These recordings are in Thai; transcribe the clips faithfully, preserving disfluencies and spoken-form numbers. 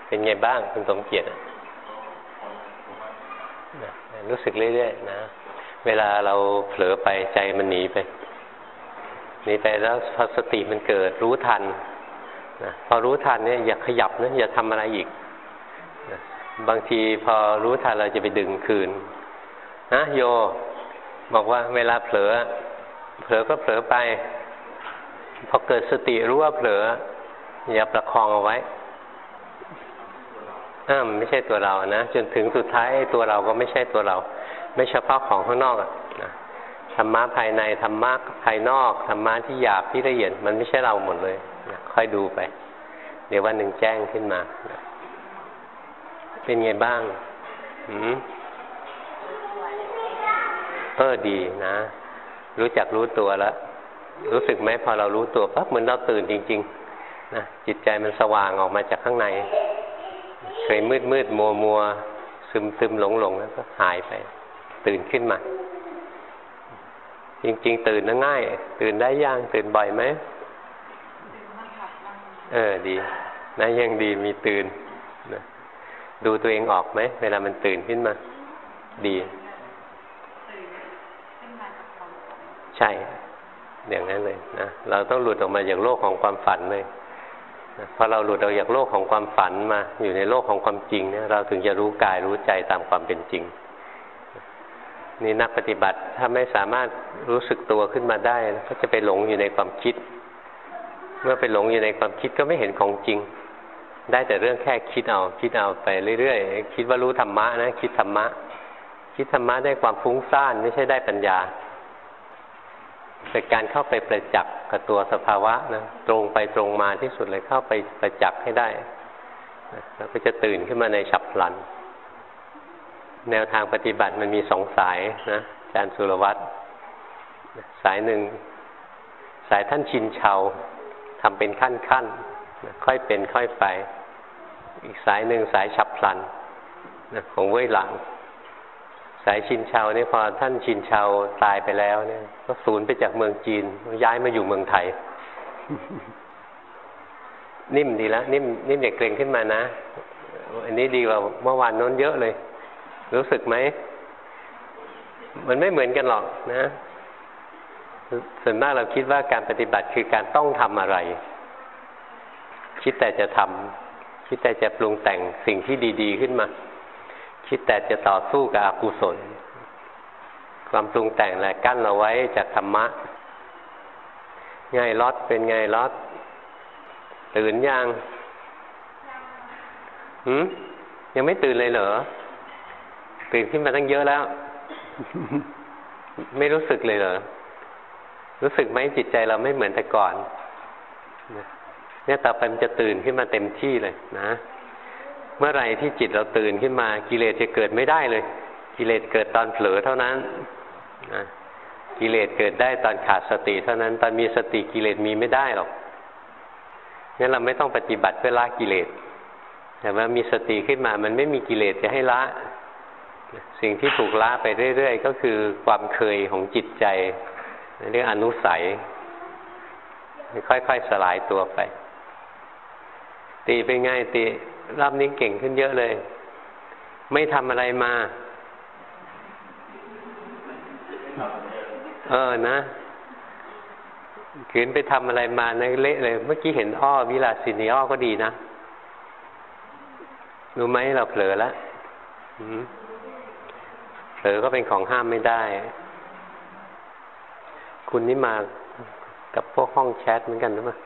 เป็นไงบ้างคุณสมเกียรติรู้สึกเรื่อยๆนะเวลาเราเผลอไปใจมันหนีไปหนีไปแล้วพอสติมันเกิดรู้ทันนะพอรู้ทันเนี่ยอย่าขยับนะอย่าทำอะไรอีกนะบางทีพอรู้ทันเราจะไปดึงคืนนะโยบอกว่าเวลาเผลอเผลอก็เผลอไปพอเกิดสติรู้ว่าเผลออย่าประคองเอาไว้อ้าไม่ใช่ตัวเรานะจนถึงสุดท้ายตัวเราก็ไม่ใช่ตัวเราไม่เฉพาะของข้างนอกอะนะธรรมะภายในธรรมะภายนอกธรรมะที่หยาบที่ละเอียดมันไม่ใช่เราหมดเลยนะค่อยดูไปเดี๋ยววันหนึ่งแจ้งขึ้นมานะเป็นไงบ้างหืมเออดีนะรู้จักรู้ตัวแล้วรู้สึกไหมพอเรารู้ตัวปั๊บเหมือนเราตื่นจริงๆนะจิตใจมันสว่างออกมาจากข้างในเคยมืดมืดมัวมัวซึมซึมหลงหลงแล้วก็หายไปตื่นขึ้นมาจริงๆตื่นน่ะง่ายตื่นได้ย่างตื่นบ่อยไหมเออดีนะยังดีมีตื่นนะดูตัวเองออกไหมเวลามันตื่นขึ้นมาดีใช่อย่างนั้นเลยนะเราต้องหลุดออกมาจากโลกของความฝันเลยนะพอเราหลุดออกจากโลกของความฝันมาอยู่ในโลกของความจริงเนี่ยเราถึงจะรู้กายรู้ใจตามความเป็นจริงนี่นักปฏิบัติถ้าไม่สามารถรู้สึกตัวขึ้นมาได้ก็จะไปหลงอยู่ในความคิดเมื่อไปหลงอยู่ในความคิดก็ไม่เห็นของจริงได้แต่เรื่องแค่คิดเอาคิดเอาไปเรื่อยๆคิดว่ารู้ธรรมะนะคิดธรรมะคิดธรรมะได้ความฟุ้งซ่านไม่ใช่ได้ปัญญาเป็นการเข้าไปประจักษ์กับตัวสภาวะนะตรงไปตรงมาที่สุดเลยเข้าไปประจักษ์ให้ได้แล้วก็จะตื่นขึ้นมาในฉับพลันแนวทางปฏิบัติมันมีสองสายนะอาจารย์สุรวัตรสายหนึ่งสายท่านชินเชาทำเป็นขั้นขั้นค่อยเป็นค่อยไปอีกสายหนึ่งสายฉับพลันของเว่ยหลังสายชินเชานี่พอท่านชินเชาตายไปแล้วเนี่ยก็สูญไปจากเมืองจีนย้ายมาอยู่เมืองไทย นิ่มดีแล้วนิ่มนิ่มเด็กเกรงขึ้นมานะอันนี้ดีกว่าเมื่อวานโน้นเยอะเลยรู้สึกไหมมันไม่เหมือนกันหรอกนะส่วนมากเราคิดว่าการปฏิบัติคือการต้องทำอะไรคิดแต่จะทำคิดแต่จะปรุงแต่งสิ่งที่ดีๆขึ้นมาคิดแต่จะต่อสู้กับอกุศลความปรุงแต่งแหละกั้นเราไว้จากธรรมะไงลอดเป็นไงลอดตื่นยังหืมยังไม่ตื่นเลยเหรอตื่นขึ้นมาตั้งเยอะแล้ว ไม่รู้สึกเลยเหรอรู้สึกไหมจิตใจเราไม่เหมือนแต่ก่อนเนี่ยต่อไปมันจะตื่นขึ้นมาเต็มที่เลยนะเมื่อไหร่ที่จิตเราตื่นขึ้นมากิเลสจะเกิดไม่ได้เลยกิเลสเกิดตอนเผลอเท่านั้นนะกิเลสเกิดได้ตอนขาดสติเท่านั้นตอนมีสติกิเลสมีไม่ได้หรอกงั้นเราไม่ต้องปฏิบัติเพื่อละกิเลสแต่ว่ามีสติขึ้นมามันไม่มีกิเลสจะให้ละสิ่งที่ถูกละไปเรื่อยๆก็คือความเคยของจิตใจเรียกอนุสัยค่อยๆสลายตัวไปตีไปง่ายตีรอบนี้เก่งขึ้นเยอะเลยไม่ทำอะไรมาเออนะขืนไปทำอะไรมาในเละเลยเมื่อกี้เห็นอ้อวิลาสินีอ้อก็ดีนะรู้ไหมเราเผลอแล้วเผลอก็เป็นของห้ามไม่ได้คุณนี่มากับพวกห้องแชทเหมือนกันหรือเปล่า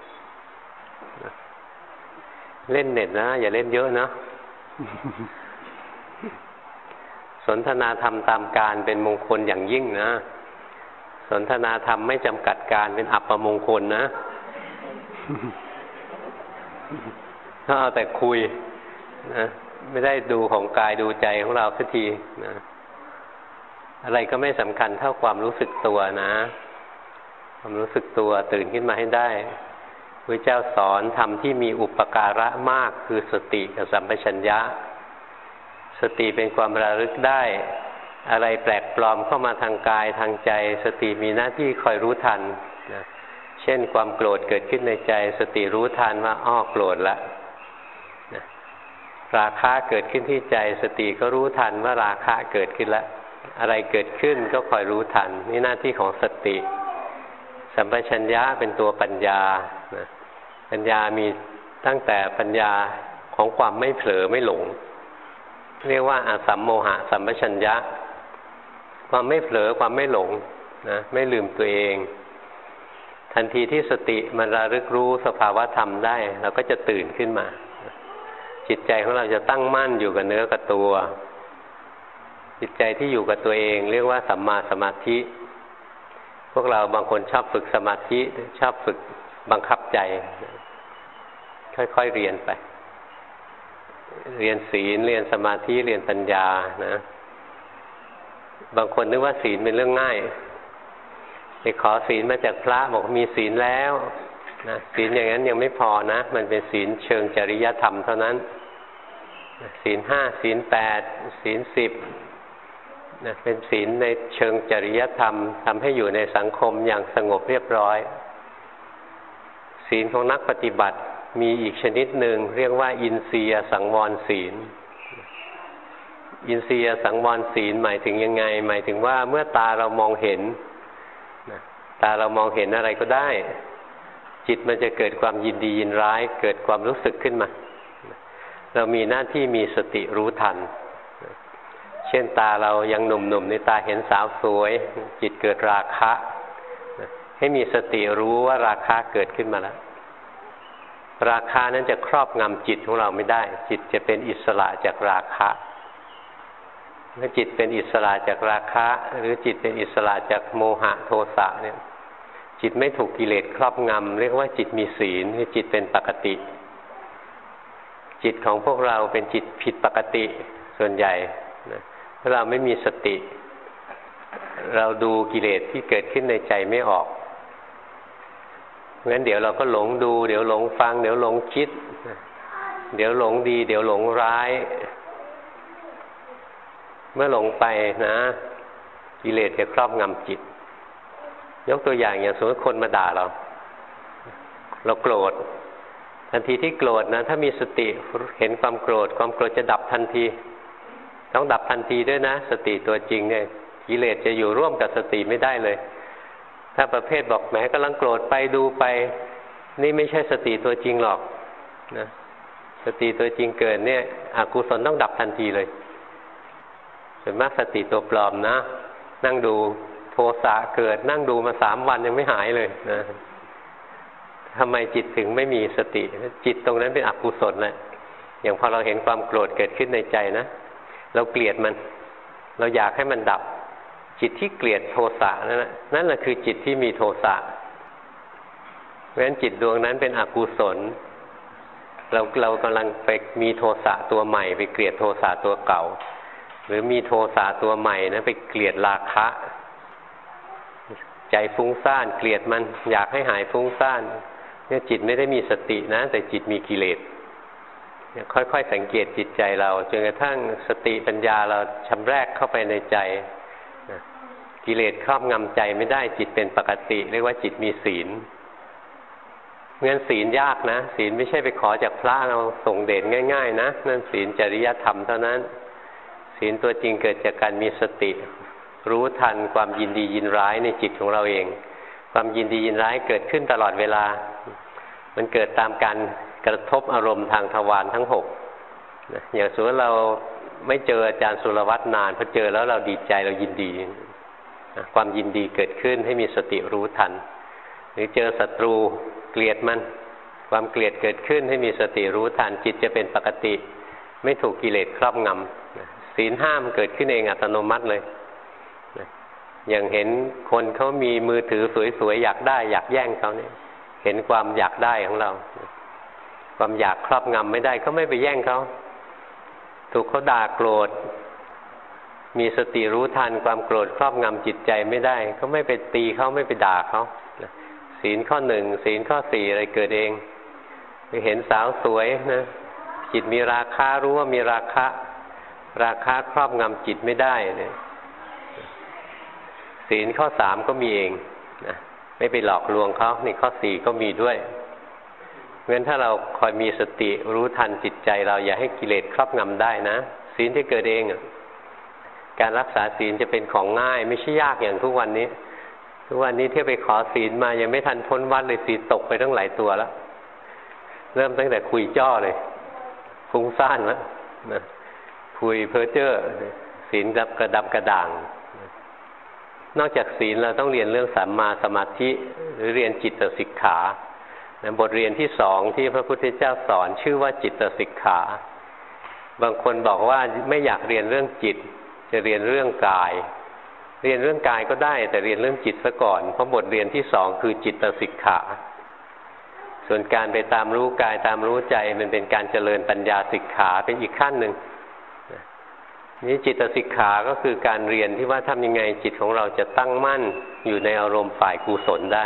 เล่นเน็ตนะอย่าเล่นเยอะนะ สนทนาธรรมตามการเป็นมงคลอย่างยิ่งนะสนทนาธรรมไม่จำกัดการเป็นอัปมงคลนะ ถ้าเอาแต่คุยนะไม่ได้ดูของกายดูใจของเราสักทีนะอะไรก็ไม่สำคัญเท่าความรู้สึกตัวนะความรู้สึกตัวตื่นขึ้นมาให้ได้พระเจ้าสอนธรรมที่มีอุปการะมากคือสติกับสัมปชัญญะสติเป็นความระลึกได้อะไรแปลกปลอมเข้ามาทางกายทางใจสติมีหน้าที่คอยรู้ทันนะเช่นความโกรธเกิดขึ้นในใจสติรู้ทันว่าอ้อโกรธละนะราคะเกิดขึ้นที่ใจสติก็รู้ทันว่าราคะเกิดขึ้นแล้วอะไรเกิดขึ้นก็คอยรู้ทันนี่หน้าที่ของสติสัมปชัญญะเป็นตัวปัญญานะปัญญามีตั้งแต่ปัญญาของความไม่เผลอไม่หลงเรียกว่าอาสัมโมหะสัมปชัญญะความไม่เผลอความไม่หลงนะไม่ลืมตัวเองทันทีที่สติมันระลึกรู้สภาวะธรรมได้เราก็จะตื่นขึ้นมาจิตใจของเราจะตั้งมั่นอยู่กับเนื้อกับตัวจิตใจที่อยู่กับตัวเองเรียกว่าสัมมาสมาธิพวกเราบางคนชอบฝึกสมาธิชอบฝึกบังคับใจค่อยๆเรียนไปเรียนศีลเรียนสมาธิเรียนปัญญานะบางคนนึกว่าศีลเป็นเรื่องง่ายไปขอศีลมาจากพระบอกมีศีลแล้วนะศีลอย่างนั้นยังไม่พอนะมันเป็นศีลเชิงจริยธรรมเท่านั้นศีลห้าศีลแปดศีลสิบนะเป็นศีลในเชิงจริยธรรมทำให้อยู่ในสังคมอย่างสงบเรียบร้อยศีลของนักปฏิบัติมีอีกชนิดหนึ่งเรียกว่าอินทรียสังวรศีลอินทรียสังวรศีลหมายถึงยังไงหมายถึงว่าเมื่อตาเรามองเห็นตาเรามองเห็นอะไรก็ได้จิตมันจะเกิดความยินดียินร้ายเกิดความรู้สึกขึ้นมาเรามีหน้าที่มีสติรู้ทันเช่นตาเรายังหนุ่มๆในตาเห็นสาวสวยจิตเกิดราคะให้มีสติรู้ว่าราคะเกิดขึ้นมาแล้วราคะนั้นจะครอบงำจิตของเราไม่ได้จิตจะเป็นอิสระจากราคะเมื่อจิตเป็นอิสระจากราคะหรือจิตเป็นอิสระจากโมหะโทสะเนี่ยจิตไม่ถูกกิเลสครอบงำเรียกว่าจิตมีศีลคือจิตเป็นปกติจิตของพวกเราเป็นจิตผิดปกติส่วนใหญ่นะถ้าเราไม่มีสติเราดูกิเลสที่เกิดขึ้นในใจไม่ออกงั้นเดี๋ยวเราก็หลงดูเดี๋ยวหลงฟังเดี๋ยวหลงคิดเดี๋ยวหลงดีเดี๋ยวหลงร้ายเมื่อหลงไปนะกิเลสจะครอบงำจิตยกตัวอย่างอย่างสมมติคนมาด่าเราเราโกรธทันทีที่โกรธนะถ้ามีสติเห็นความโกรธความโกรธจะดับทันทีต้องดับทันทีด้วยนะสติตัวจริงเนี่ยกิเลสจะอยู่ร่วมกับสติไม่ได้เลยถ้าประเภทบอกแหมกำลังโกรธไปดูไปนี่ไม่ใช่สติตัวจริงหรอกนะสติตัวจริงเกิดเนี่ยอกุศลต้องดับทันทีเลยส่วนมากสติตัวปลอมนะนั่งดูโทสะเกิดนั่งดูมาสามวันยังไม่หายเลยนะทำไมจิตถึงไม่มีสติจิตตรงนั้นเป็นอกุศลแหละอย่างพอเราเห็นความโกรธเกิดขึ้นในใจนะเราเกลียดมันเราอยากให้มันดับจิตที่เกลียดโทสะนั่นแหละนั่นแหละคือจิตที่มีโทสะเพราะฉะนั้นจิตดวงนั้นเป็นอกุศลเราเรากำลังไปมีโทสะตัวใหม่ไปเกลียดโทสะตัวเก่าหรือมีโทสะตัวใหม่นะไปเกลียดราคะใจฟุ้งซ่านเกลียดมันอยากให้หายฟุ้งซ่านเนี่ยจิตไม่ได้มีสตินะแต่จิตมีกิเลสค่อยๆสังเกตจิตใจเราจนกระทั่งสติปัญญาเราชำแรกเข้าไปในใจกิเลสครอบงำใจไม่ได้จิตเป็นปกติเรียกว่าจิตมีศีลเงื่อนศีลยากนะศีลไม่ใช่ไปขอจากพระเราส่งเดชง่ายๆนะนั่นศีลจริยธรรมเท่านั้นศีลตัวจริงเกิดจากการมีสติรู้ทันความยินดียินร้ายในจิตของเราเองความยินดียินร้ายเกิดขึ้นตลอดเวลามันเกิดตามการกระทบอารมณ์ทางทวารทั้งหกอย่างสมมติเราไม่เจออาจารย์สุรวัตรนานพอเจอแล้วเราดีใจเรายินดีความยินดีเกิดขึ้นให้มีสติรู้ทันหรือเจอศัตรูเกลียดมันความเกลียดเกิดขึ้นให้มีสติรู้ทันจิตจะเป็นปกติไม่ถูกกิเลสครอบงำศีลห้ามเกิดขึ้นเองอัตโนมัติเลยอย่างเห็นคนเขามีมือถือสวยๆอยากได้อยากแย่งเขาเนี่ยเห็นความอยากได้ของเราความอยากครอบงำไม่ได้ก็ไม่ไปแย่งเขาถูกเขาด่าโกรธมีสติรู้ทันความโกรธครอบงำจิตใจไม่ได้ก็ไม่ไปตีเขาไม่ไปด่าเขาศีลข้อหนึ่งศีลข้อสี่อะไรเกิดเองไปเห็นสาวสวยนะจิตมีราคะรู้ว่ามีราคะราคะครอบงำจิตไม่ได้เนี่ยศีลข้อสามก็มีเองนะไม่ไปหลอกลวงเขานี่ข้อสี่ก็มีด้วยเพราะฉะนั้นถ้าเราคอยมีสติรู้ทันจิตใจเราอย่าให้กิเลสครอบงำได้นะศีลที่เกิดเองการรักษาศีลจะเป็นของง่ายไม่ใช่ยากอย่างทุกวันนี้ทุกวันนี้ที่ไปขอศีลมายังไม่ทันพ้นวัดเลยศีลตกไปตั้งหลายตัวแล้วเริ่มตั้งแต่คุยจ้อเลยฟุ้งซ่านแล้วนะคุยเพ้อเจ้อศีลดับกระดับกระด่างนอกจากศีลเราต้องเรียนเรื่องสัมมาสมาธิหรือเรียนจิตสิกขาบทเรียนที่สองที่พระพุทธเจ้าสอนชื่อว่าจิตสิกขาบางคนบอกว่าไม่อยากเรียนเรื่องจิตจะเรียนเรื่องกายเรียนเรื่องกายก็ได้แต่เรียนเรื่องจิตซะก่อนเพราะบทเรียนที่สองคือจิตสิกขาส่วนการไปตามรู้กายตามรู้ใจมันเป็นการเจริญปัญญาสิกขาเป็นอีกขั้นหนึ่งนี่จิตสิกขาก็คือการเรียนที่ว่าทำยังไงจิตของเราจะตั้งมั่นอยู่ในอารมณ์ฝ่ายกุศลได้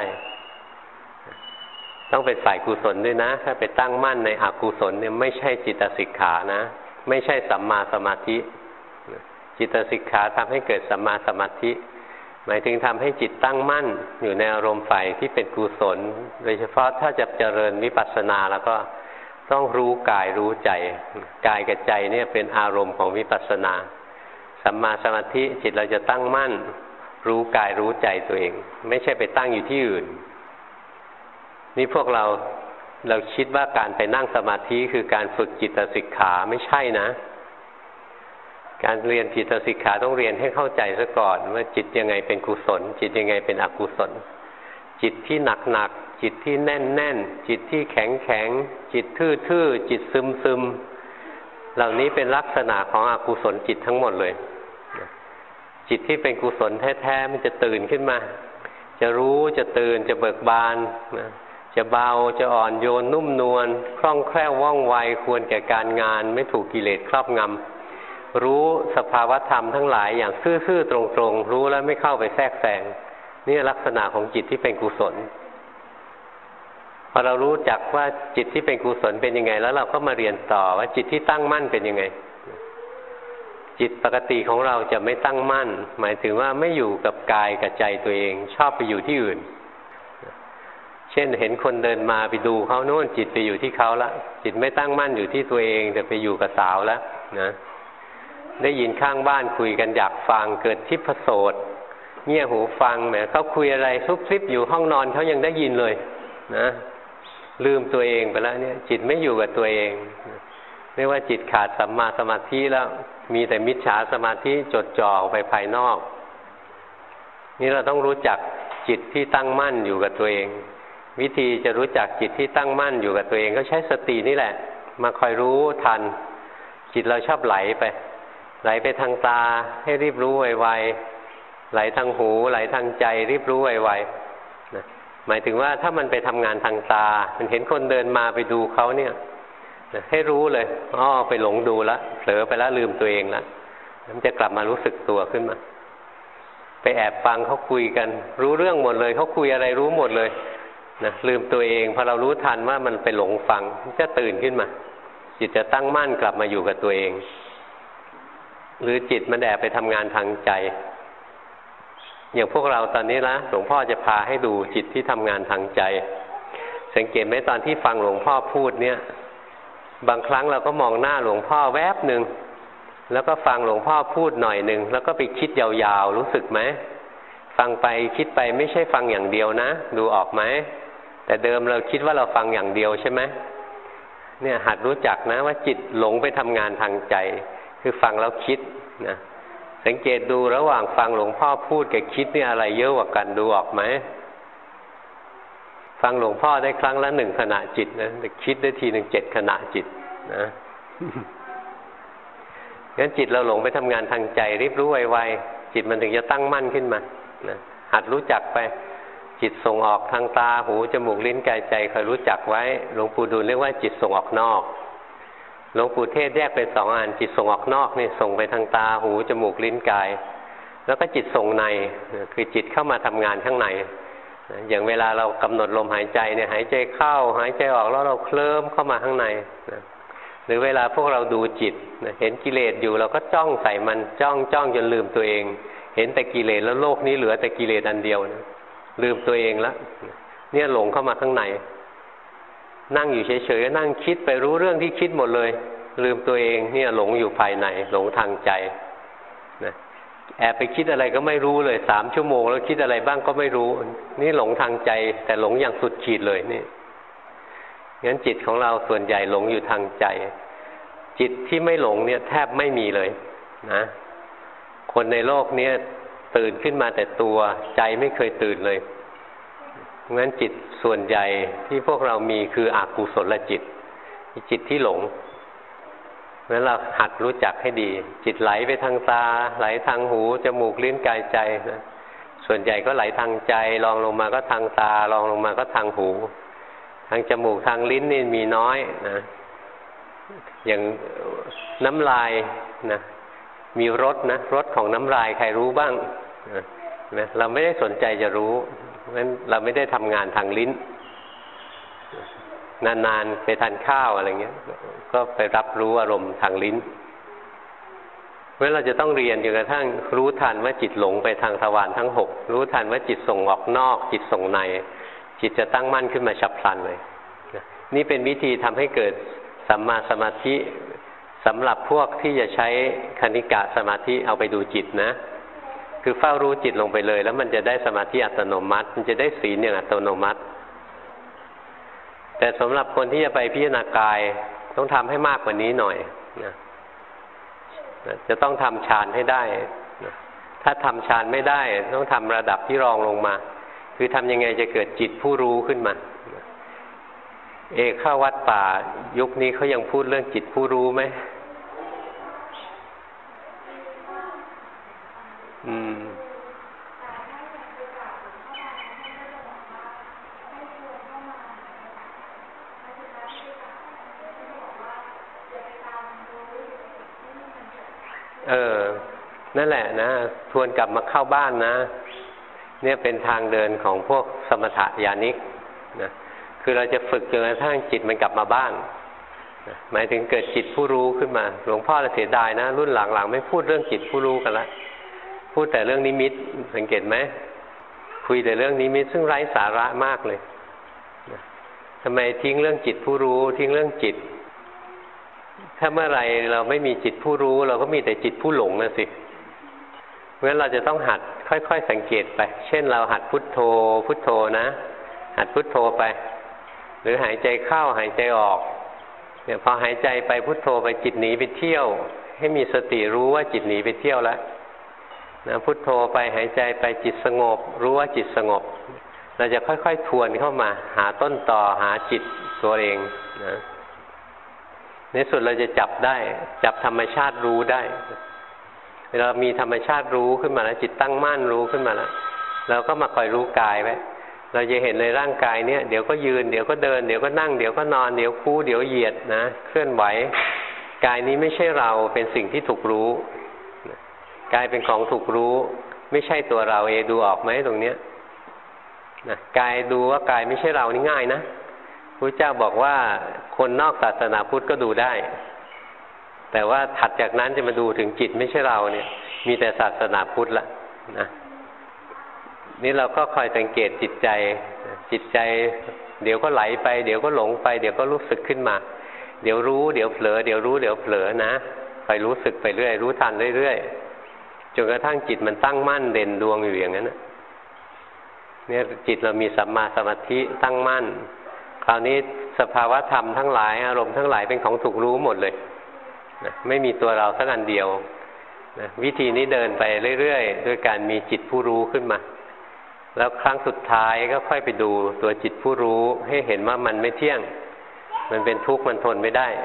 ต้องเป็นฝ่ายกุศลด้วยนะถ้าไปตั้งมั่นในอกุศลเนี่ยไม่ใช่จิตสิกขานะไม่ใช่สัมมาสมาธิจิตสิกขาทำให้เกิดสัมมาสมาธิหมายถึงทำให้จิตตั้งมั่นอยู่ในอารมณ์ฝ่ายที่เป็นกุศลโดยเฉพาะถ้าจะเจริญวิปัสสนาแล้วก็ต้องรู้กายรู้ใจกายกับใจเนี่ยเป็นอารมณ์ของวิปัสสนาสัมมาสมาธิจิตเราจะตั้งมั่นรู้กายรู้ใจตัวเองไม่ใช่ไปตั้งอยู่ที่อื่นนี่พวกเราเราคิดว่าการไปนั่งสมาธิคือการฝึกจิตสิกขาไม่ใช่นะการเรียนจิตสิกขาต้องเรียนให้เข้าใจซะก่อนว่าจิตยังไงเป็นกุศลจิตยังไงเป็นอกุศลจิตที่หนักหนักจิตที่แน่นแน่นจิตที่แข็งแข็งจิตทื่อทื่อจิตซึมซึมเหล่านี้เป็นลักษณะของอกุศลจิตทั้งหมดเลยจิตที่เป็นกุศลแท้ๆมันจะตื่นขึ้นมาจะรู้จะตื่นจะเบิกบานนะจะเบาจะอ่อนโยนนุ่มนวลคล่องแคล่วว่องไวควรแก่การงานไม่ถูกกิเลสครอบงำรู้สภาวธรรมทั้งหลายอย่างซื่อๆตรงๆรู้แล้วไม่เข้าไปแทรกแซงนี่ลักษณะของจิตที่เป็นกุศลพอเรารู้จักว่าจิตที่เป็นกุศลเป็นยังไงแล้วเราก็มาเรียนต่อว่าจิตที่ตั้งมั่นเป็นยังไงจิตปกติของเราจะไม่ตั้งมั่นหมายถึงว่าไม่อยู่กับกายกับใจตัวเองชอบไปอยู่ที่อื่นเช่นเห็นคนเดินมาไปดูเขาโน่นจิตไปอยู่ที่เขาละจิตไม่ตั้งมั่นอยู่ที่ตัวเองแต่ไปอยู่กับสาวแล้วนะได้ยินข้างบ้านคุยกันอยากฟังเกิดทิพโสตเงี่ยหูฟังแหมเขาคุยอะไรซุบซิบอยู่ห้องนอนเขายังได้ยินเลยนะลืมตัวเองไปแล้วเนี่ยจิตไม่อยู่กับตัวเองไม่ว่าจิตขาดสัมมาสมาธิแล้วมีแต่มิจฉาสมาธิจดจ่อไปภายนอกนี่เราต้องรู้จักจิตที่ตั้งมั่นอยู่กับตัวเองวิธีจะรู้จักจิตที่ตั้งมั่นอยู่กับตัวเองก็ใช้สตินี่แหละมาคอยรู้ทันจิตเราชอบไหลไปไหลไปทางตาให้รีบรู้ไวๆไหลทางหูไหลทางใจรีบรู้ไวๆนะหมายถึงว่าถ้ามันไปทำงานทางตามันเห็นคนเดินมาไปดูเขาเนี่ยนะให้รู้เลยอ้อไปหลงดูแล้วเผลอไปแล้วลืมตัวเองแล้วมันจะกลับมารู้สึกตัวขึ้นมาไปแอบฟังเขาคุยกันรู้เรื่องหมดเลยเขาคุยอะไรรู้หมดเลยนะลืมตัวเองพอเรารู้ทันว่ามันไปหลงฟังจะตื่นขึ้นมาจิตจะตั้งมั่นกลับมาอยู่กับตัวเองหรือจิตมันแอบไปทำงานทางใจอย่างพวกเราตอนนี้นะหลวงพ่อจะพาให้ดูจิตที่ทำงานทางใจสังเกตไหมตอนที่ฟังหลวงพ่อพูดเนี่ยบางครั้งเราก็มองหน้าหลวงพ่อแวบหนึ่งแล้วก็ฟังหลวงพ่อพูดหน่อยหนึ่งแล้วก็ไปคิดยาวๆรู้สึกไหมฟังไปคิดไปไม่ใช่ฟังอย่างเดียวนะดูออกไหมแต่เดิมเราคิดว่าเราฟังอย่างเดียวใช่ไหมเนี่ยหัดรู้จักนะว่าจิตหลงไปทำงานทางใจคือฟังแล้วคิดนะสังเกตดูระหว่างฟังหลวงพ่อพูดกับคิดเนี่ยอะไรเยอะกว่ากันดูออกไหมฟังหลวงพ่อได้ครั้งละหนึ่งขณะจิตนะแต่คิดได้ทีหนึ่งเจ็ดขณะจิตนะงั้นจิตเราหลงไปทำงานทางใจรีบรู้ไวๆจิตมันถึงจะตั้งมั่นขึ้นมานะหัดรู้จักไปจิตส่งออกทางตาหูจมูกลิ้นกายใจคอยรู้จักไว้หลวงปู่ดูลเรียกว่าจิตส่งออกนอกหลวงปู่เทศแยกเป็นสองอันจิตส่งออกนอกนี่ส่งไปทางตาหูจมูกลิ้นกายแล้วก็จิตส่งในคือจิตเข้ามาทำงานข้างในอย่างเวลาเรากำหนดลมหายใจเนี่ยหายใจเข้าหายใจออกแล้วเราเคลิ้มเข้ามาข้างในหรือเวลาพวกเราดูจิตเห็นกิเลสอยู่เราก็จ้องใส่มันจ้องจ้องจนลืมตัวเองเห็นแต่กิเลสแล้วโลกนี้เหลือแต่กิเลสอันเดียวนะลืมตัวเองแล้วเนี่ยหลงเข้ามาข้างในนั่งอยู่เฉยๆก็นั่งคิดไปรู้เรื่องที่คิดหมดเลยลืมตัวเองเนี่ยหลงอยู่ภายในหลงทางใจนะแอบไปคิดอะไรก็ไม่รู้เลยสามชั่วโมงแล้วคิดอะไรบ้างก็ไม่รู้นี่หลงทางใจแต่หลงอย่างสุดขีดเลยนี่งั้นจิตของเราส่วนใหญ่หลงอยู่ทางใจจิตที่ไม่หลงเนี่ยแทบไม่มีเลยนะคนในโลกนี้ตื่นขึ้นมาแต่ตัวใจไม่เคยตื่นเลยงั้นจิตส่วนใหญ่ที่พวกเรามีคืออกุศลจิตจิตที่หลงงั้นเราหัดรู้จักให้ดีจิตไหลไปทางตาไหลทางหูจมูกลิ้นกายใจนะส่วนใหญ่ก็ไหลทางใจรองลงมาก็ทางตารองลงมาก็ทางหูทางจมูกทางลิ้นนี่มีน้อยนะอย่างน้ำลายนะมีรสนะรสของน้ำลายใครรู้บ้างนะเราไม่ได้สนใจจะรู้เพราะฉะนั้นเราไม่ได้ทำงานทางลิ้นนานๆไปทานข้าวอะไรเงี้ยก็ไปรับรู้อารมณ์ทางลิ้นเพราะเราจะต้องเรียนจนกระทั่งรู้ทันว่าจิตหลงไปทางทวารทั้งหกรู้ทันว่าจิตส่งออกนอกจิตส่งในจิตจะตั้งมั่นขึ้นมาฉับพลันเลยนี่เป็นวิธีทำให้เกิดสัมมาสมาธิสำหรับพวกที่จะใช้คณิกะสมาธิเอาไปดูจิตนะคือเฝ้ารู้จิตลงไปเลยแล้วมันจะได้สมาธิอัตโนมัติมันจะได้ศีลอย่างอัตโนมัติแต่สำหรับคนที่จะไปพิจารณากายต้องทำให้มากกว่านี้หน่อยนะจะต้องทำฌานให้ได้นะถ้าทำฌานไม่ได้ต้องทำระดับที่รองลงมาคือทำยังไงจะเกิดจิตผู้รู้ขึ้นมาเอกเข้าวัดป่ายุคนี้เขายังพูดเรื่องจิตผู้รู้ไหมอืมเออนั่นแหละนะทวนกลับมาเข้าบ้านนะเนี่ยเป็นทางเดินของพวกสมถะญาณิกนะคือเราจะฝึกจนกระทั่งจิตมันกลับมาบ้านนะหมายถึงเกิดจิตผู้รู้ขึ้นมาหลวงพ่อเราเสียดายนะรุ่นหลังๆไม่พูดเรื่องจิตผู้รู้กันละพูดแต่เรื่องนิมิตสังเกตไหมคุยแต่เรื่องนิมิตซึ่งไร้สาระมากเลยนะทำไมทิ้งเรื่องจิตผู้รู้ทิ้งเรื่องจิตถ้าเมื่อไรเราไม่มีจิตผู้รู้เราก็มีแต่จิตผู้หลงนะสิเพราะฉะนั้นเราจะต้องหัดค่อยๆสังเกตไปเช่นเราหัดพุทโธพุทโธนะหัดพุทโธไปหรือหายใจเข้าหายใจออกเนี่ยพอหายใจไปพุทโธไปจิตหนีไปเที่ยวให้มีสติรู้ว่าจิตหนีไปเที่ยวแล้วนะพุทโธไปหายใจไปจิตสงบรู้ว่าจิตสงบเราจะค่อยๆทวนเข้ามาหาต้นตอหาจิตตัวเองนะในสุดเราจะจับได้จับธรรมชาติรู้ได้เรามีธรรมชาติรู้ขึ้นมาแล้วจิตตั้งมั่นรู้ขึ้นมาแล้วเราก็มาคอยรู้กายไว้เราจะเห็นในร่างกายเนี้ยเดี๋ยวก็ยืนเดี๋ยวก็เดินเดี๋ยวก็นั่งเดี๋ยวก็นอนเดี๋ยวคู่เดี๋ยวเหยียดนะเคลื่อนไหวกายนี้ไม่ใช่เราเป็นสิ่งที่ถูกรู้กายเป็นของถูกรู้ไม่ใช่ตัวเราเองดูออกไหมตรงเนี้ยนะกายดูว่ากายไม่ใช่เรานี่ง่ายนะพระเจ้าบอกว่าคนนอกศาสนาพุทธก็ดูได้แต่ว่าถัดจากนั้นจะมาดูถึงจิตไม่ใช่เราเนี่ยมีแต่ศาสนาพุทธละนะนี่เราก็คอยสังเกตจิตใจจิตใจเดี๋ยวก็ไหลไปเดี๋ยวก็หลงไปเดี๋ยวก็รู้สึกขึ้นมาเดี๋ยวรู้เดี๋ยวเผลอเดี๋ยวรู้เดี๋ยวเผลอนะคอยรู้สึกไปเรื่อยรู้ทันเรื่อยๆจนกระทั่งจิตมันตั้งมั่นเด่นดวงอยู่อย่างนั้นเนี่ยจิตเรามีสัมมาสมาธิตั้งมั่นคราวนี้สภาวะธรรมทั้งหลายอารมณ์ทั้งหลายเป็นของถูกรู้หมดเลยนะไม่มีตัวเราสักอันเดียวนะวิธีนี้เดินไปเรื่อยๆด้วยการมีจิตผู้รู้ขึ้นมาแล้วครั้งสุดท้ายก็ค่อยไปดูตัวจิตผู้รู้ให้เห็นว่ามันไม่เที่ยงมันเป็นทุกข์มันทนไม่ได้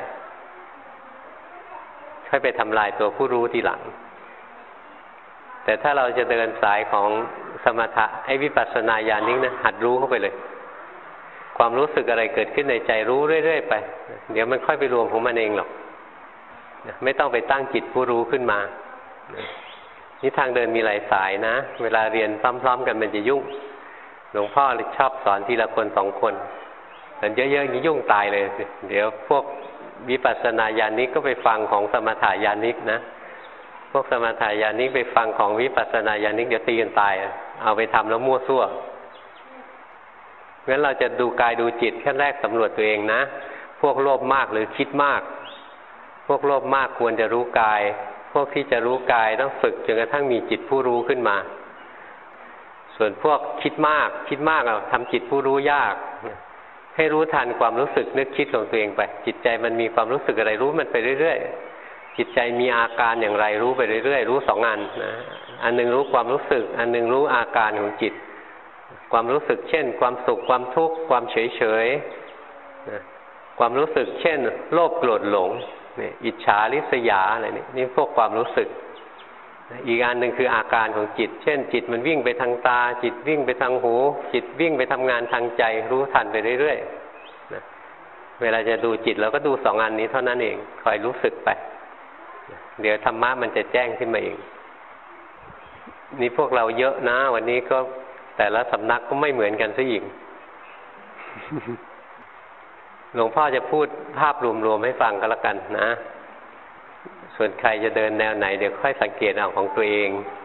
ค่อยไปทำลายตัวผู้รู้ทีหลังแต่ถ้าเราจะเดินสายของสมถะไอ้วิปัสสนาญาณนี้นะหัดรู้เข้าไปเลยความรู้สึกอะไรเกิดขึ้นในใจรู้เรื่อยๆไปเดี๋ยวมันค่อยไปรวมของมันเองหรอกไม่ต้องไปตั้งจิตผู้รู้ขึ้นมานี่ทางเดินมีหลายสายนะเวลาเรียนพร้อมๆกันมันจะยุ่งหลวงพ่อชอบสอนทีละคนสองคนแต่เยอะๆอย่างนี้ยุ่งตายเลยเดี๋ยวพวกวิปัสสนาญาณิกก็ไปฟังของสมถะญาณิกนะพวกสมถะญาณิกไปฟังของวิปัสสนาญาณิกเดี๋ยวตีกันตายเอาไปทำแล้วมั่วซั่วงั้นเราจะดูกายดูจิตขั้นแรกสำรวจตัวเองนะพวกโลภมากหรือคิดมากพวกโลภมากควรจะรู้กายพวกที่จะรู้กายต้องฝึกจนกระทั่งมีจิตผู้รู้ขึ้นมาส่วนพวกคิดมากคิดมากเอาทำจิตผู้รู้ยากให้รู้ทันความรู้สึกนึกคิดของตัวเองไปจิตใจมันมีความรู้สึกอะไรรู้มันไปเรื่อยๆจิตใจมีอาการอย่างไรรู้ไปเรื่อยๆรู้สองอันนะอันนึงรู้ความรู้สึกอันนึงรู้อาการของจิตความรู้สึกเช่นความสุขความทุกข์ความเฉยเฉยนะความรู้สึกเช่นโลภโกรธหลงนี่อิจฉาริษยาอะไรนี่นี่พวกความรู้สึกอีกอันหนึ่งคืออาการของจิตเช่นจิตมันวิ่งไปทางตาจิตวิ่งไปทางหูจิตวิ่งไปทำงานทางใจรู้ทันไปเรื่อยๆนะเวลาจะดูจิตเราก็ดูสองอันนี้เท่านั้นเองคอยรู้สึกไปเดี๋ยวธรรมะมันจะแจ้งขึ้นมาเองนี่พวกเราเยอะนะวันนี้ก็แต่ละสำนักก็ไม่เหมือนกันซะอีก หลวงพ่อจะพูดภาพรวมๆให้ฟังก็แล้วกันนะส่วนใครจะเดินแนวไหนเดี๋ยวค่อยสังเกตเอาของตัวเอง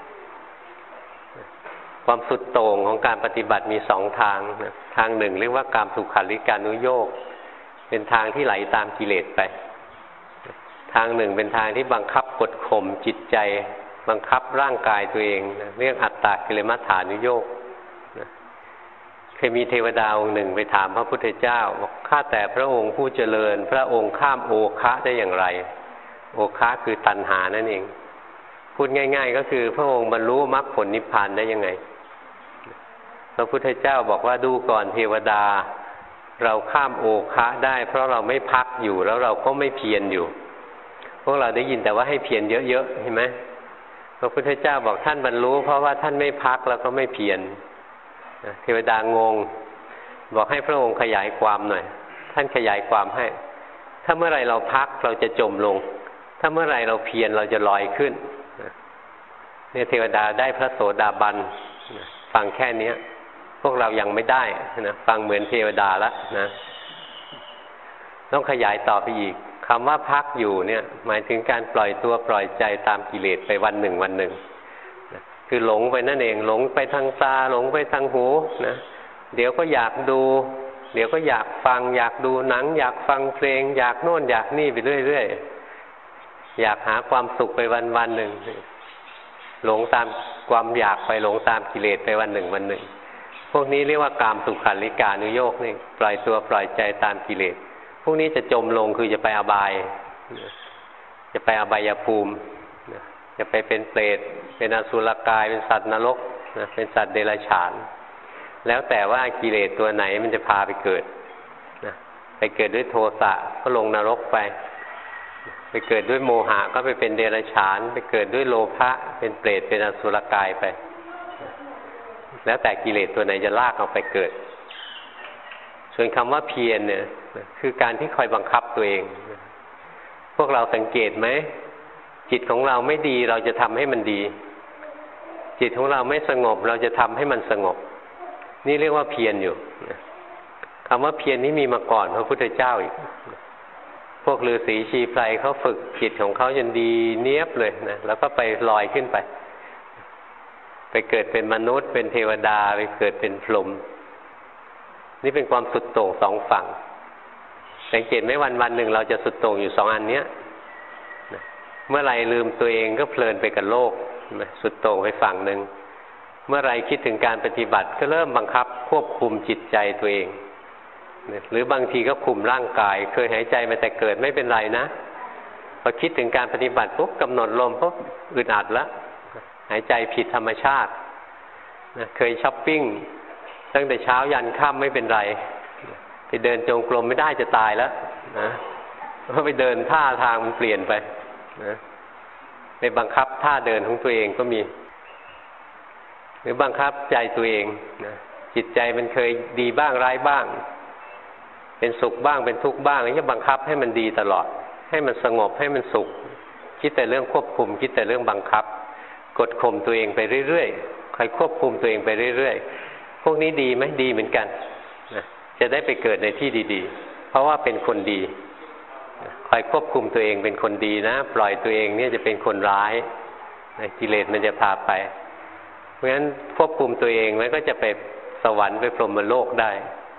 ความสุดโต่งของการปฏิบัติมีสองทางนะทางหนึ่งเรียกว่ากามสุขัลลิกานุโยคเป็นทางที่ไหลตามกิเลสไปทางหนึ่งเป็นทางที่บังคับกดข่มจิตใจบังคับร่างกายตัวเองนะเรียกอัตตกิลมัฏฐานุโยคนะเคยมีเทวดาองค์หนึ่งไปถามพระพุทธเจ้าบอกข้าแต่พระองค์ผู้เจริญพระองค์ข้ามโอคะได้อย่างไรโอคะคือตัณหานั่นเองพูดง่ายๆก็คือพระองค์บรรลุมรรคผลนิพพานได้ยังไงพระพุทธเจ้าบอกว่าดูก่อนเทวดาเราข้ามโอคะได้เพราะเราไม่พักอยู่แล้วเราก็ไม่เพียรอยู่พวกเราได้ยินแต่ว่าให้เพียรเยอะๆเห็นไหมพระพุทธเจ้าบอกท่านบรรลุเพราะว่าท่านไม่พักแล้วก็ไม่เพียรเทวดางงบอกให้พระองค์ขยายความหน่อยท่านขยายความให้ถ้าเมื่อไรเราพักเราจะจมลงถ้าเมื่อไรเราเพียรเราจะลอยขึ้นเนี่ยเทวดาได้พระโสดาบันฟังแค่นี้พวกเรายังไม่ได้นะฟังเหมือนเทวดาแล้วนะต้องขยายต่อไปอีกคำว่าพักอยู่เนี่ยหมายถึงการปล่อยตัวปล่อยใจตามกิเลสไปวันหนึ่งวันหนึ่งคือหลงไปนั่นเองหลงไปทางตาหลงไปทางหูนะเดี๋ยวก็อยากดูเดี๋ยวก็อยากฟังอยากดูหนังอยากฟังเพลงอยากโน่นอยากนี่ไปเรื่อยๆอยากหาความสุขไปวันวันหนึ่งหลงตามความอยากไปหลงตามกิเลสไปวันหนึ่งวันหนึ่งพวกนี้เรียกว่ากามสุขัลลิกานุโยคนี่ปล่อยตัวปล่อยใจตามกิเลสพวกนี้จะจมลงคือจะไปอบายจะไปอบายภูมิจะไปเป็นเปรตเป็นอสุรกายเป็นสัตว์นรกเป็นสัตว์เดรัจฉานแล้วแต่ว่ากิเลสตัวไหนมันจะพาไปเกิดไปเกิดด้วยโทสะก็ลงนรกไปไปเกิดด้วยโมหะก็ไปเป็นเดรัจฉานไปเกิดด้วยโลภะเป็นเปรตเป็นอสุรกายไปแล้วแต่กิเลสตัวไหนจะลากเอาไปเกิดส่วนคำว่าเพียรเนี่ยคือการที่คอยบังคับตัวเองพวกเราสังเกตไหมจิตของเราไม่ดีเราจะทำให้มันดีจิตของเราไม่สงบเราจะทำให้มันสงบนี่เรียกว่าเพียรอยู่คำว่าเพียรนี้มีมาก่อนพระพุทธเจ้าอีกพวกฤาษีชีไพรเขาฝึกจิตของเขาจนดีเนียบเลยนะแล้วก็ไปลอยขึ้นไปไปเกิดเป็นมนุษย์เป็นเทวดาไปเกิดเป็นพรหมนี่เป็นความสุดโต่งสองฝั่งสังเกตไหมวันวันหนึ่งเราจะสุดโต่งอยู่สองอันเนี้ยเมื่อไรลืมตัวเองก็เพลินไปกับโลกสุดโต่งไปฝั่งหนึ่งเมื่อไรคิดถึงการปฏิบัติก็เริ่มบังคับควบคุมจิตใจตัวเองหรือบางทีก็คุมร่างกายเคยหายใจมาแต่เกิดไม่เป็นไรนะพอคิดถึงการปฏิบัติปุ๊บกำหนดลมปุ๊บอึดอัดแล้วหายใจผิดธรรมชาติเคยช้อปปิ้งตั้งแต่เช้ายันค่ำไม่เป็นไรไปเดินจงกรมไม่ได้จะตายแล้วนะเพราะไปเดินท่าทางมันเปลี่ยนไปนะไปบังคับท่าเดินของตัวเองก็มีหรือบังคับใจตัวเองนะจิตใจมันเคยดีบ้างร้ายบ้างเป็นสุขบ้างเป็นทุกข์บ้างจะบังคับให้มันดีตลอดให้มันสงบให้มันสุขคิดแต่เรื่องควบคุมคิดแต่เรื่องบังคับกดข่มตัวเองไปเรื่อยๆคอยควบคุมตัวเองไปเรื่อยๆพวกนี้ดีไหมดีเหมือนกันนะจะได้ไปเกิดในที่ดีๆเพราะว่าเป็นคนดีคอยควบคุมตัวเองเป็นคนดีนะปล่อยตัวเองเนี่ยจะเป็นคนร้ายกิเลสมันจะพาไปเพราะฉะนั้นควบคุมตัวเองไว้ก็จะไปสวรรค์ไปพรหมโลกได้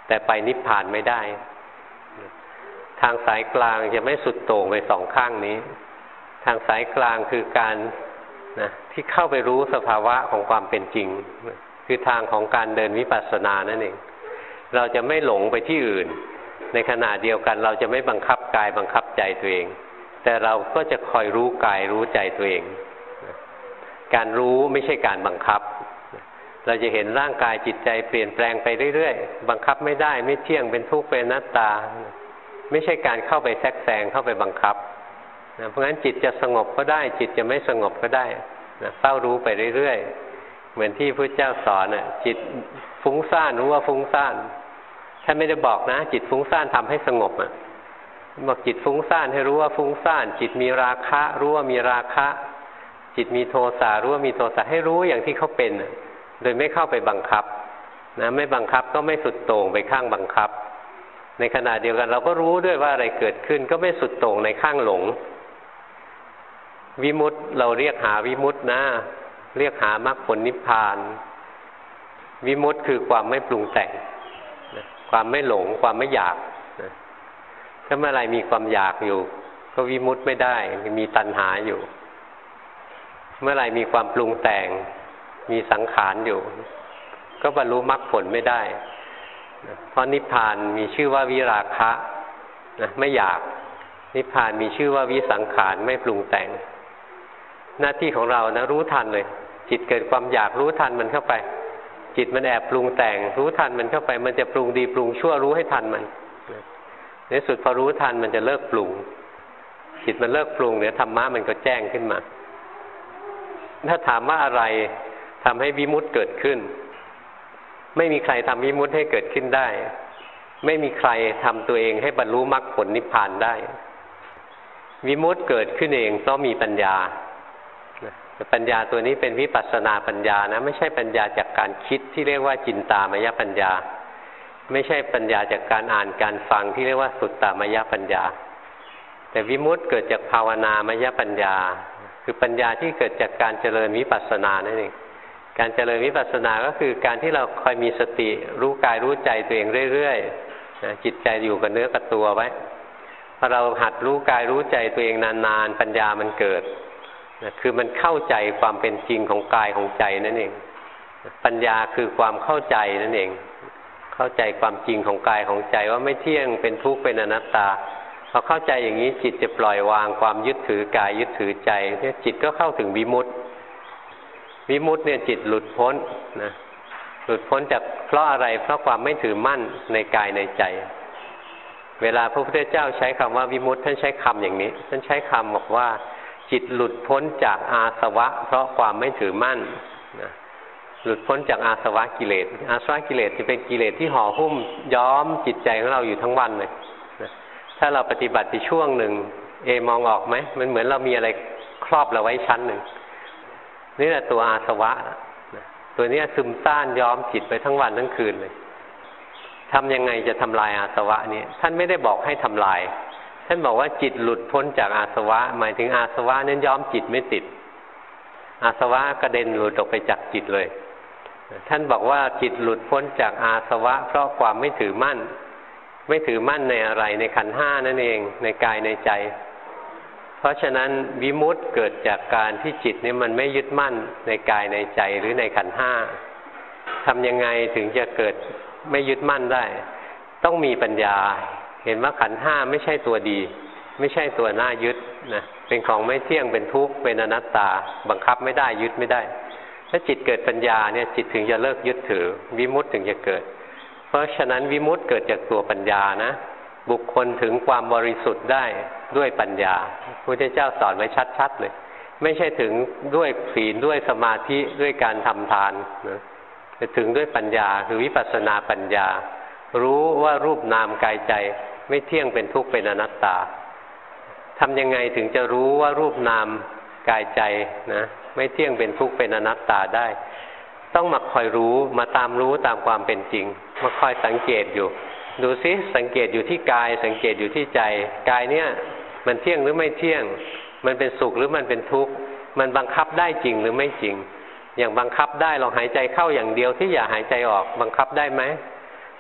แต่ไปนิพพานไม่ได้ทางสายกลางจะไม่สุดโต่งไปสองข้างนี้ทางสายกลางคือการนะที่เข้าไปรู้สภาวะของความเป็นจริงคือทางของการเดินวิปัสสนานั่นเองเราจะไม่หลงไปที่อื่นในขณะเดียวกันเราจะไม่บังคับกายบังคับใจตัวเองแต่เราก็จะคอยรู้กายรู้ใจตัวเองการรู้ไม่ใช่การบังคับเราจะเห็นร่างกายจิตใจเปลี่ยนแปลงไปเรื่อยๆบังคับไม่ได้ไม่เที่ยงเป็นทุกข์เป็นอนัตตาไม่ใช่การเข้าไปแทรกแซงเข้าไปบังคับนะเพราะฉะนั้นจิตจะสงบก็ได้จิตจะไม่สงบก็ได้นะเฝ้ารู้ไปเรื่อยๆเหมือนที่พระเจ้าสอนน่ะจิตฟุ้งซ่านรู้ว่าฟุ้งซ่านท่านไม่ได้บอกนะจิตฟุ้งซ่านทำให้สงบอ่ะบอกจิตฟุ้งซ่านให้รู้ว่าฟุ้งซ่านจิตมีราคะรู้ว่ามีราคะจิตมีโทสะรู้ว่ามีโทสะให้รู้อย่างที่เขาเป็นโดยไม่เข้าไปบังคับนะไม่บังคับก็ไม่สุดโต่งไปข้างบังคับในขณะเดียวกันเราก็รู้ด้วยว่าอะไรเกิดขึ้นก็ไม่สุดโต่งในข้างหลงวิมุตติเราเรียกหาวิมุตตินะเรียกหามรรคผลนิพพานวิมุตติคือความไม่ปรุงแต่งนะความไม่หลงความไม่อยากนะถ้าเมื่อไรมีความอยากอยู่ก็วิมุตติไม่ได้มีตัณหาอยู่เมื่อไรมีความปรุงแต่งมีสังขารอยู่ก็บรรลุมรรคผลไม่ได้นะเพราะนิพพานมีชื่อว่าวิราคะนะไม่อยากนิพพานมีชื่อว่าวิสังขารไม่ปรุงแต่งหน้าที่ของเรานะรู้ทันเลยจิตเกิดความอยากรู้ทันมันเข้าไปจิตมันแอบปรุงแต่งรู้ทันมันเข้าไปมันจะปรุงดีปรุงชั่วรู้ให้ทันมันในสุดพอรู้ทันมันจะเลิกปรุงจิตมันเลิกปรุงเนี่ยธรรมะมันก็แจ้งขึ้นมาถ้าถามว่าอะไรทำให้วิมุตติเกิดขึ้นไม่มีใครทำวิมุตติให้เกิดขึ้นได้ไม่มีใครทำตัวเองให้บรรลุมรรคผลนิพพานได้วิมุตติเกิดขึ้นเองต้องมีปัญญาปัญญาตัวนี้เป็นวิปัสสนาปัญญานะไม่ใช่ปัญญาจากการคิดที่เรียกว่าจินตามยปัญญาไม่ใช่ปัญญาจากการอ่านการฟังที่เรียกว่าสุตตามยปัญญาแต่วิมุตติเกิดจากภาวนามยปัญญาคือปัญญาที่เกิดจากการเจริญวิปัสสนานั่นเองการเจริญวิปัสสนาก็คือการที่เราคอยมีสติรู้กายรู้ใจตัวเองเรื่อยๆนะจิตใจอยู่กับเนื้อกับตัวไว้พอเราหัดรู้กายรู้ใจตัวเองนานๆปัญญามันเกิดนะคือมันเข้าใจความเป็นจริงของกายของใจนั่นเองปัญญาคือความเข้าใจนั่นเองเข้าใจความจริงของกายของใจว่าไม่เที่ยงเป็นทุกข์เป็นอนัตตาพอเข้าใจอย่างนี้จิตจะปล่อยวางความยึดถือกายยึดถือใจเนี่ยจิตก็เข้าถึงวิมุตติวิมุตติเนี่ยจิตหลุดพ้นนะหลุดพ้นจากเพราะอะไรเพราะความไม่ถือมั่นในกายในใจเวลาพระพุทธเจ้าใช้คำว่าวิมุตติท่านใช้คำอย่างนี้ท่านใช้คำบอกว่าจิตหลุดพ้นจากอาสวะเพราะความไม่ถือมั่นนะหลุดพ้นจากอาสวะกิเลสอาสวะกิเลสจะเป็นกิเลสที่ห่อหุ้มย้อมจิตใจของเราอยู่ทั้งวันเลยนะถ้าเราปฏิบัติไปช่วงหนึ่งเอมองออกไหมมันเหมือนเรามีอะไรครอบเราไว้ชั้นหนึ่งนี่แหละตัวอาสวะนะตัวนี้ซึมซ่านย้อมจิตไปทั้งวันทั้งคืนเลยทำยังไงจะทำลายอาสวะนี้ท่านไม่ได้บอกให้ทำลายท่านบอกว่าจิตหลุดพ้นจากอาสวะหมายถึงอาสวะนั้นย้อมจิตไม่ติดอาสวะกระเด็นหลุดออกไปจากจิตเลยท่านบอกว่าจิตหลุดพ้นจากอาสวะเพราะความไม่ถือมั่นไม่ถือมั่นในอะไรในขันธ์ห้านั่นเองในกายในใจเพราะฉะนั้นวิมุตติเกิดจากการที่จิตนี่มันไม่ยึดมั่นในกายในใจหรือในขันธ์ห้าทำยังไงถึงจะเกิดไม่ยึดมั่นได้ต้องมีปัญญาเห็นว่าขันธ์ห้าไม่ใช่ตัวดีไม่ใช่ตัวน่ายึดนะเป็นของไม่เที่ยงเป็นทุกข์เป็นอนัตตาบังคับไม่ได้ยึดไม่ได้ถ้าจิตเกิดปัญญาเนี่ยจิตถึงจะเลิกยึดถือวิมุตติถึงจะเกิดเพราะฉะนั้นวิมุตติเกิดจากตัวปัญญานะบุคคลถึงความบริสุทธิ์ได้ด้วยปัญญาพระพุทธเจ้าสอนไว้ชัดๆเลยไม่ใช่ถึงด้วยศีลด้วยสมาธิด้วยการทำทานนะแต่ถึงด้วยปัญญาคือวิปัสสนาปัญญารู้ว่ารูปนามกายใจไม่เที่ยงเป็นทุกข์เป็นอนัตตาทำยังไงถึงจะรู้ว่ารูปนามกายใจนะไม่เที่ยงเป็นทุกข์เป็นอนัตตาได้ต้องมาคอยรู้มาตามรู้ตามความเป็นจริงมาคอยสังเกตอยู่ดูซิสังเกตอยู่ที่กายสังเกตอยู่ที่ใจกายเนี่ยมันเที่ยงหรือไม่เที่ยงมันเป็นสุขหรือมันเป็นทุกข์มันบังคับได้จริงหรือไม่จริงอย่างบังคับได้ลองหายใจเข้าอย่างเดียวที่อย่าหายใจออกบังคับได้ไหม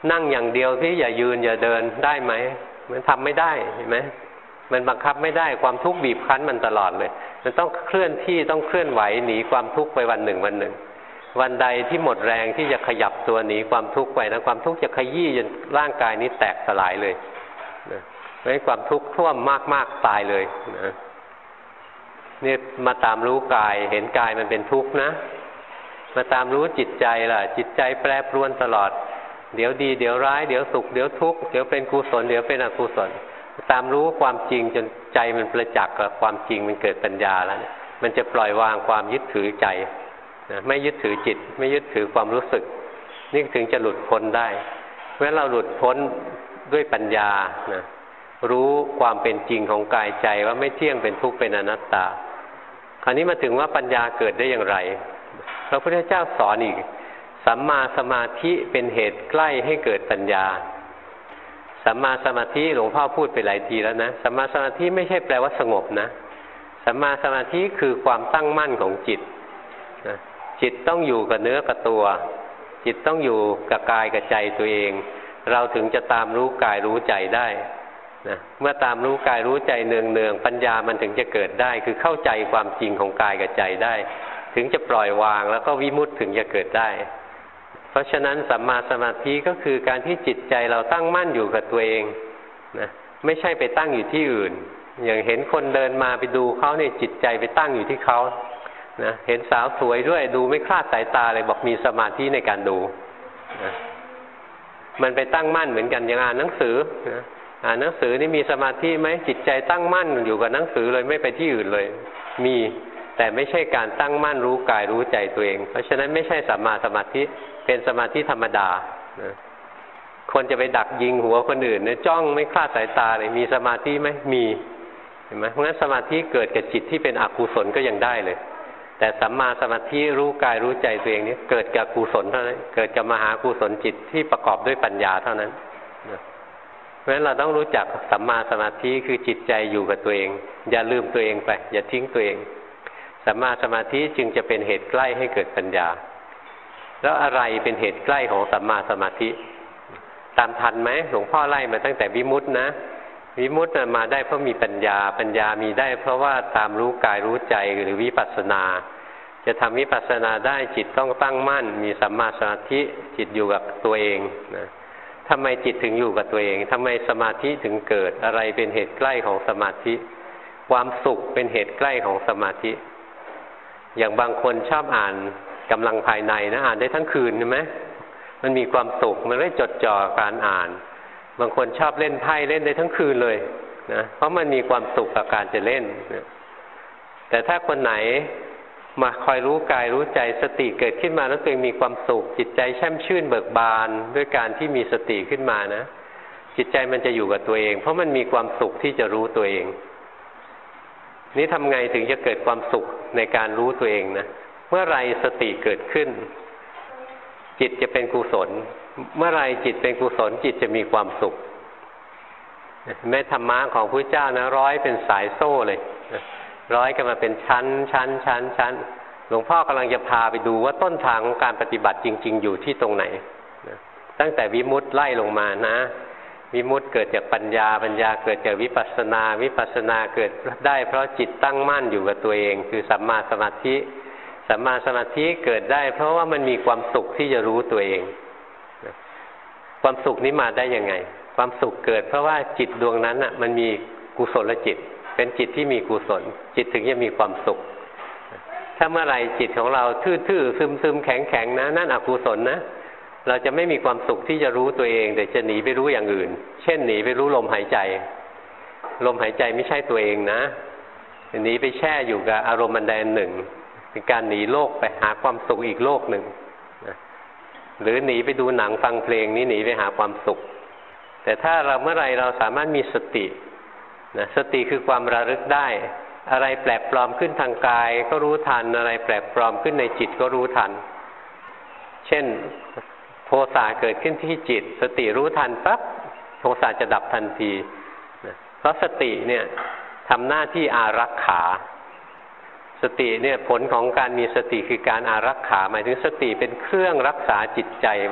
นั่งอย่างเดียวที่อย่ายืนอย่าเดินได้ไหมมันทำไม่ได้เห็นไหมมันบังคับไม่ได้ความทุกข์บีบคั้นมันตลอดเลยมันต้องเคลื่อนที่ต้องเคลื่อนไหวหนีความทุกข์ไปวันหนึ่งวันหนึ่งวันใดที่หมดแรงที่จะขยับตัวหนีความทุกข์ไปนะความทุกข์จะขยี้จนร่างกายนี้แตกสลายเลยนะไม่ความทุกข์ท่วมมากๆตายเลยนะนี่มาตามรู้กายเห็นกายมันเป็นทุกข์นะมาตามรู้จิตใจล่ะจิตใจแปรปรวนตลอดเดี๋ยวดีเดี๋ยวร้ายเดี๋ยวสุขเดี๋ยวทุกข์เดี๋ยวเป็นกุศลเดี๋ยวเป็นอกุศลตามรู้ความจริงจนใจมันประจักษ์กับความจริงมันเกิดปัญญาแล้วเนี่ยมันจะปล่อยวางความยึดถือใจนะไม่ยึดถือจิตไม่ยึดถือความรู้สึกนี่ถึงจะหลุดพ้นได้เมื่อเราหลุดพ้นด้วยปัญญานะรู้ความเป็นจริงของกายใจว่าไม่เที่ยงเป็นทุกข์เป็นอนัตตาคราวนี้มาถึงว่าปัญญาเกิดได้อย่างไรพระพุทธเจ้าสอนอีกสัมมาสมาธิเป็นเหตุใกล้ให้เกิดปัญญาสัมมาสมาธิหลวงพ่อพูดไปหลายทีแล้วนะสัมมาสมาธิไม่ใช่แปลว่าสงบนะสัมมาสมาธิคือความตั้งมั่นของจิตนะจิตต้องอยู่กับเนื้อกับตัวจิตต้องอยู่กับกายกับใจตัวเองเราถึงจะตามรู้กายรู้ใจได้นะเมื่อตามรู้กายรู้ใจเนืองๆปัญญามันถึงจะเกิดได้คือเข้าใจความจริงของกายกับใจได้ถึงจะปล่อยวางแล้วก็วิมุตติถึงจะเกิดได้เพราะฉะนั้นสัมมาสมาธิก็คือการที่จิตใจเราตั้งมั่นอยู่กับตัวเองนะไม่ใช่ไปตั้งอยู่ที่อื่นอย่างเห็นคนเดินมาไปดูเขาเนี่ยจิตใจไปตั้งอยู่ที่เขานะเห็นสาวสวยด้วยดูไม่คลาดสายตาเลยบอกมีสมาธิในการดูนะมันไปตั้งมั่นเหมือนกันอย่างอ่านหนังสือนะอ่านหนังสือนี่มีสมาธิไหมจิตใจตั้งมั่นอยู่กับหนังสือเลยไม่ไปที่อื่นเลยมีแต่ไม่ใช่การตั้งมั่นรู้กายรู้ใจตัวเองเพราะฉะนั้นไม่ใช่สัมมาสมาธิเป็นสมาธิธรรมดานะคนจะไปดักยิงหัวคนอื่นเนี่ยจ้องไม่คลาดสายตาเลยมีสมาธิไหมมีเห็นไหมเพราะฉะนั้นสมาธิเกิดกับจิตที่เป็นอกุศลก็ยังได้เลยแต่สัมมาสมาธิรู้กายรู้ใจตัวเองนี่เกิดกับกุศลเท่านั้นเกิดกับมหากุศลจิตที่ประกอบด้วยปัญญาเท่านั้นนะเพราะฉะนั้นเราต้องรู้จักสัมมาสมาธิคือจิตใจอยู่กับตัวเองอย่าลืมตัวเองไปอย่าทิ้งตัวเองสัมมาสมาธิจึงจะเป็นเหตุใกล้ให้เกิดปัญญาแล้วอะไรเป็นเหตุใกล้ของสัมมาสมาธิตามทันไหมหลวงพ่อไล่มาตั้งแต่วิมุตตินะวิมุตติมาได้เพราะมีปัญญาปัญญามีได้เพราะว่าตามรู้กายรู้ใจหรือวิปัสสนาจะทำวิปัสสนาได้จิตต้องตั้งมั่นมีสัมมาสมาธิจิตอยู่กับตัวเองนะทำไมจิตถึงอยู่กับตัวเองทำไมสมาธิถึงเกิดอะไรเป็นเหตุใกล้ของสมาธิความสุขเป็นเหตุใกล้ของสมาธิอย่างบางคนชอบอ่านกำลังภายในนะอ่านได้ทั้งคืนใช่ไหมมันมีความสุขมันไม่จดจ่อการอ่านบางคนชอบเล่นไพ่เล่นได้ทั้งคืนเลยนะเพราะมันมีความสุขกับการจะเล่นนะแต่ถ้าคนไหนมาคอยรู้กายรู้ใจสติเกิดขึ้นมาแล้วตัวเองมีความสุขจิตใจแช่มชื่นเบิกบานด้วยการที่มีสติขึ้นมานะจิตใจมันจะอยู่กับตัวเองเพราะมันมีความสุขที่จะรู้ตัวเองนี่ทำไงถึงจะเกิดความสุขในการรู้ตัวเองนะเมื่อไรสติเกิดขึ้นจิตจะเป็นกุศลเมื่อไรจิตเป็นกุศลจิตจะมีความสุขแม้ธรรมะของพระเจ้านะร้อยเป็นสายโซ่เลยร้อยกันมาเป็นชั้นชั้นชั้นชั้นหลวงพ่อกำลังจะพาไปดูว่าต้นทางของการปฏิบัติจริงๆอยู่ที่ตรงไหนตั้งแต่วิมุตติไล่ลงมานะวิมุตติเกิดจากปัญญาปัญญาเกิดจากวิปัสสนาวิปัสสนาเกิดได้เพราะจิตตั้งมั่นอยู่กับตัวเองคือสัมมาสมาธิสัมมาสมาธิเกิดได้เพราะว่ามันมีความสุขที่จะรู้ตัวเองความสุขนี้มาได้ยังไงความสุขเกิดเพราะว่าจิตดวงนั้นน่ะมันมีกุศลจิตเป็นจิตที่มีกุศลจิตถึงจะมีความสุขถ้าเมื่อไหร่จิตของเราทื่อๆซึมๆแข็งๆนะนั่นอกุศลนะเราจะไม่มีความสุขที่จะรู้ตัวเองแต่จะหนีไปรู้อย่างอื่นเช่นหนีไปรู้ลมหายใจลมหายใจไม่ใช่ตัวเองนะหนีไปแช่อยู่กับอารมณ์อันใดอันหนึ่งเป็นการหนีโลกไปหาความสุขอีกโลกหนึ่งนะหรือหนีไปดูหนังฟังเพลงนี้หนีไปหาความสุขแต่ถ้าเราเมื่อไรเราสามารถมีสตินะสติคือความระลึกได้อะไรแปลกปลอมขึ้นทางกายก็รู้ทันอะไรแปลกปลอมขึ้นในจิตก็รู้ทันเช่นโทสะเกิดขึ้นที่จิตสติรู้ทันปั๊บโทสะจะดับทันทีนะเพราะสติเนี่ยทำหน้าที่อารักขาสติเนี่ยผลของการมีสติคือการอารักขาหมายถึงสติเป็นเครื่องรักษาจิตใจไว้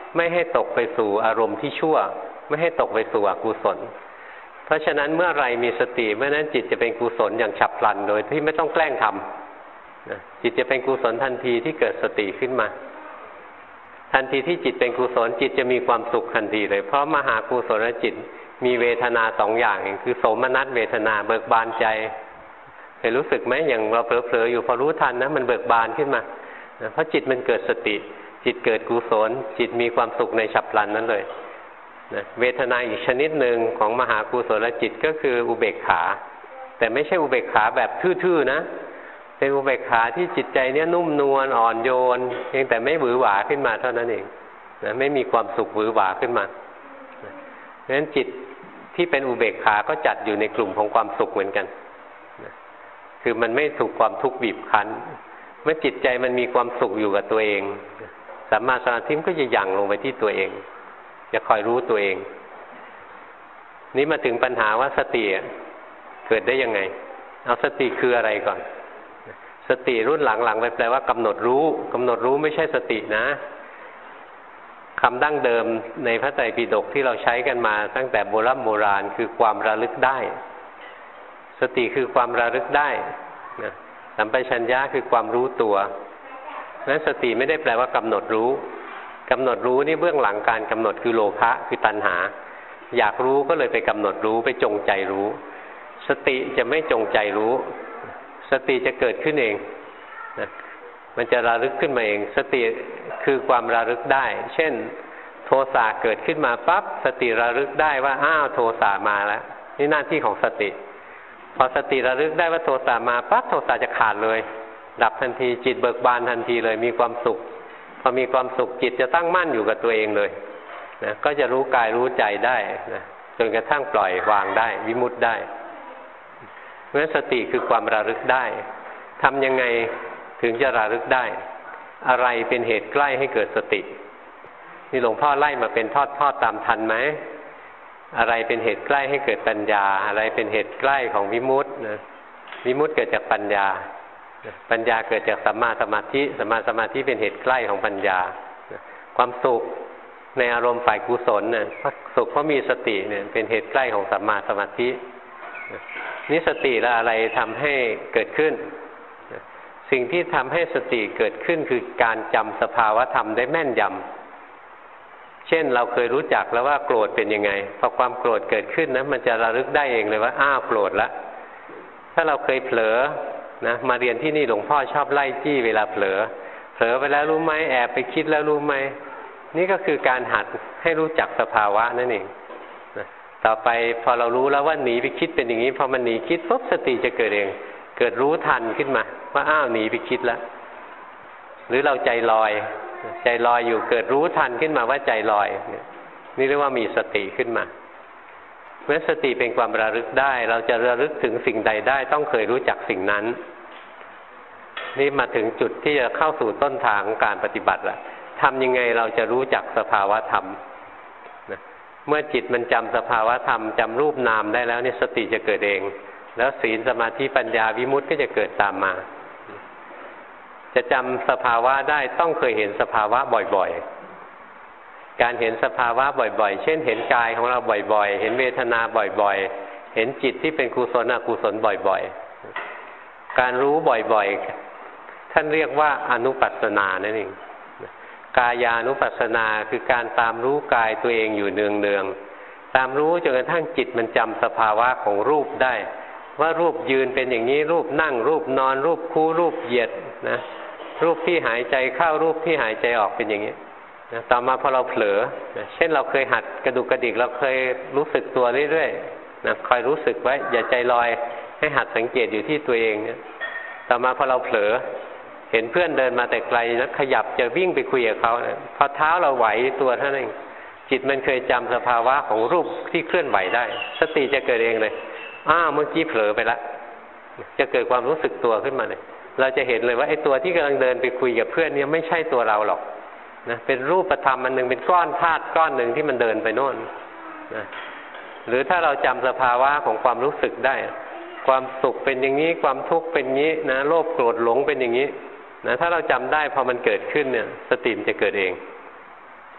ไม่ให้ตกไปสู่อารมณ์ที่ชั่วไม่ให้ตกไปสู่อกุศลเพราะฉะนั้นเมื่อไรมีสติเมื่อนั้นจิตจะเป็นกุศลอย่างฉับพลันโดยที่ไม่ต้องแกล้งทำนะจิตจะเป็นกุศลทันทีที่เกิดสติขึ้นมาทันทีที่จิตเป็นกุศลจิตจะมีความสุขทันทีเลยเพราะมหากุศลจิตมีเวทนาสองอย่างคือโสมนัสเวทนาเบิกบานใจเคยรู้สึกไหมอย่างเราเผลอๆอยู่พอรู้ทันนะมันเบิกบานขึ้นมาเพราะจิตมันเกิดสติจิตเกิดกุศลจิตมีความสุขในฉับพลันนั้นเลยนะเวทนาอีกชนิดหนึ่งของมหากุศลจิตก็คืออุเบกขาแต่ไม่ใช่อุเบกขาแบบทื่อๆนะเป็นอุเบกขาที่จิตใจเนี้ยนุ่มนวลอ่อนโยนเพียงแต่ไม่หวือหวาขึ้นมาเท่านั้นเองนะไม่มีความสุขหวือหวาขึ้นมาเพราะฉะนั้นจิตที่เป็นอุเบกขาก็จัดอยู่ในกลุ่มของความสุขเหมือนกันนะคือมันไม่ถูกความทุกข์บีบคั้นเมื่อจิตใจมันมีความสุขอยู่กับตัวเองสัมมาสมาธิก็จะยั่งลงไปที่ตัวเองจะคอยรู้ตัวเองนี้มาถึงปัญหาว่าสติเกิดได้ยังไงเอาสติคืออะไรก่อนสติรุ่นหลังๆไปแปลว่ากำหนดรู้กำหนดรู้ไม่ใช่สตินะคำดั้งเดิมในพระไตรปิฎกที่เราใช้กันมาตั้งแต่โบราณโบราณคือความระลึกได้สติคือความระลึกได้นะสัมปชัญญะคือความรู้ตัวนั้นสติไม่ได้แปลว่ากำหนดรู้กำหนดรู้นี่เบื้องหลังการกำหนดคือโลภะคือตัณหาอยากรู้ก็เลยไปกำหนดรู้ไปจงใจรู้สติจะไม่จงใจรู้สติจะเกิดขึ้นเองนะมันจะระลึกขึ้นมาเองสติคือความระลึกได้เช่นโทสะเกิดขึ้นมาปั๊บสติระลึกได้ว่าอ้าวโทสะมาแล้วนี่หน้าที่ของสติพอสติระลึกได้ว่าโทสะมาปั๊บโทสะจะขาดเลยดับทันทีจิตเบิกบานทันทีเลยมีความสุขพอมีความสุขจิตจะตั้งมั่นอยู่กับตัวเองเลยนะก็จะรู้กายรู้ใจได้นะจนกระทั่งปล่อยวางได้วิมุตติได้เพราะฉะนั้นสติคือความระลึกได้ทำยังไงถึงจะระลึกได้อะไรเป็นเหตุใกล้ให้เกิดสตินี่หลวงพ่อไล่มาเป็นทอดๆตามทันไหมอะไรเป็นเหตุใกล้ให้เกิดปัญญาอะไรเป็นเหตุใกล้ของวิมุตตินะวิมุตติเกิดจากปัญญาปัญญาเกิดจากสัมมาสมาธิสัมมาสมาธิเป็นเหตุใกล้ของปัญญาความสุขในอารมณ์ฝ่ายกุศลเนี่ยสุขเพราะมีสติเนี่ยเป็นเหตุใกล้ของสัมมาสมาธินี่สติและอะไรทำให้เกิดขึ้นสิ่งที่ทำให้สติเกิดขึ้นคือการจำสภาวะธรรมได้แม่นยำเช่นเราเคยรู้จักแล้วว่าโกรธเป็นยังไงพอความโกรธเกิดขึ้นนะมันจะระลึกได้เองเลยว่าอ้าวโกรธละถ้าเราเคยเผลอนะมาเรียนที่นี่หลวงพ่อชอบไล่จี้เวลาเผลอเผลอไปแล้วรู้ไหมแอบไปคิดแล้วรู้ไหมนี่ก็คือการหัดให้รู้จักสภาวะนั่นเองนะต่อไปพอเรารู้แล้วว่าหนีไปคิดเป็นอย่างนี้พอมันหนีคิดปุ๊บสติจะเกิดเองเกิดรู้ทันขึ้นมาว่าอ้าวหนีไปคิดแล้วหรือเราใจลอยใจลอยอยู่เกิดรู้ทันขึ้นมาว่าใจลอยนี่เรียกว่ามีสติขึ้นมาเมื่อสติเป็นความระลึกได้เราจะระลึกถึงสิ่งใดได้ต้องเคยรู้จักสิ่งนั้นนี่มาถึงจุดที่จะเข้าสู่ต้นทางของการปฏิบัติละทำยังไงเราจะรู้จักสภาวะธรรมนะเมื่อจิตมันจำสภาวะธรรมจำรูปนามได้แล้วเนี่ยสติจะเกิดเองแล้วศีลสมาธิปัญญาวิมุตติก็จะเกิดตามมาจะจำสภาวะได้ต้องเคยเห็นสภาวะบ่อยๆการเห็นสภาวะบ่อยๆเช่นเห็นกายของเราบ่อยๆเห็นเวทนาบ่อยๆเห็นจิตที่เป็นกุศลอกุศลบ่อยๆการรู้บ่อยๆท่านเรียกว่าอนุปัสสนานั่นเองกายานุปัสสนาคือการตามรู้กายตัวเองอยู่เนืองๆตามรู้จนกระทั่งจิตมันจำสภาวะของรูปได้ว่ารูปยืนเป็นอย่างนี้รูปนั่งรูปนอนรูปคู่รูปเหยียดนะรูปที่หายใจเข้ารูปที่หายใจออกเป็นอย่างนี้นะต่อมาพอเราเผลอนะเช่นเราเคยหัดกระดุกกระดิกเราเคยรู้สึกตัวเรื่อยๆนะคอยรู้สึกไว้อย่าใจลอยให้หัดสังเกตอยู่ที่ตัวเองนะต่อมาพอเราเผลอเห็นเพื่อนเดินมาแต่ไกลนะขยับจะวิ่งไปคุยกับเขานะพอเท้าเราไหวตัวเท่านั้นเองจิตมันเคยจำสภาวะของรูปที่เคลื่อนไหวได้สติจะเกิดเองเลยอ้าวเมื่อกี้เผลอไปละจะเกิดความรู้สึกตัวขึ้นมาเลยเราจะเห็นเลยว่าไอ้ตัวที่กำลังเดินไปคุยกับเพื่อนเนี่ยไม่ใช่ตัวเราหรอกนะเป็นรูปธรรมอันหนึ่งเป็นก้อนธาตุก้อนหนึ่งที่มันเดินไปโน่นนะหรือถ้าเราจำสภาวะของความรู้สึกได้ความสุขเป็นอย่างนี้ความทุกข์เป็นอย่างนี้นะโลภโกรธหลงเป็นอย่างนี้นะถ้าเราจำได้พอมันเกิดขึ้นเนี่ยสติมันจะเกิดเอง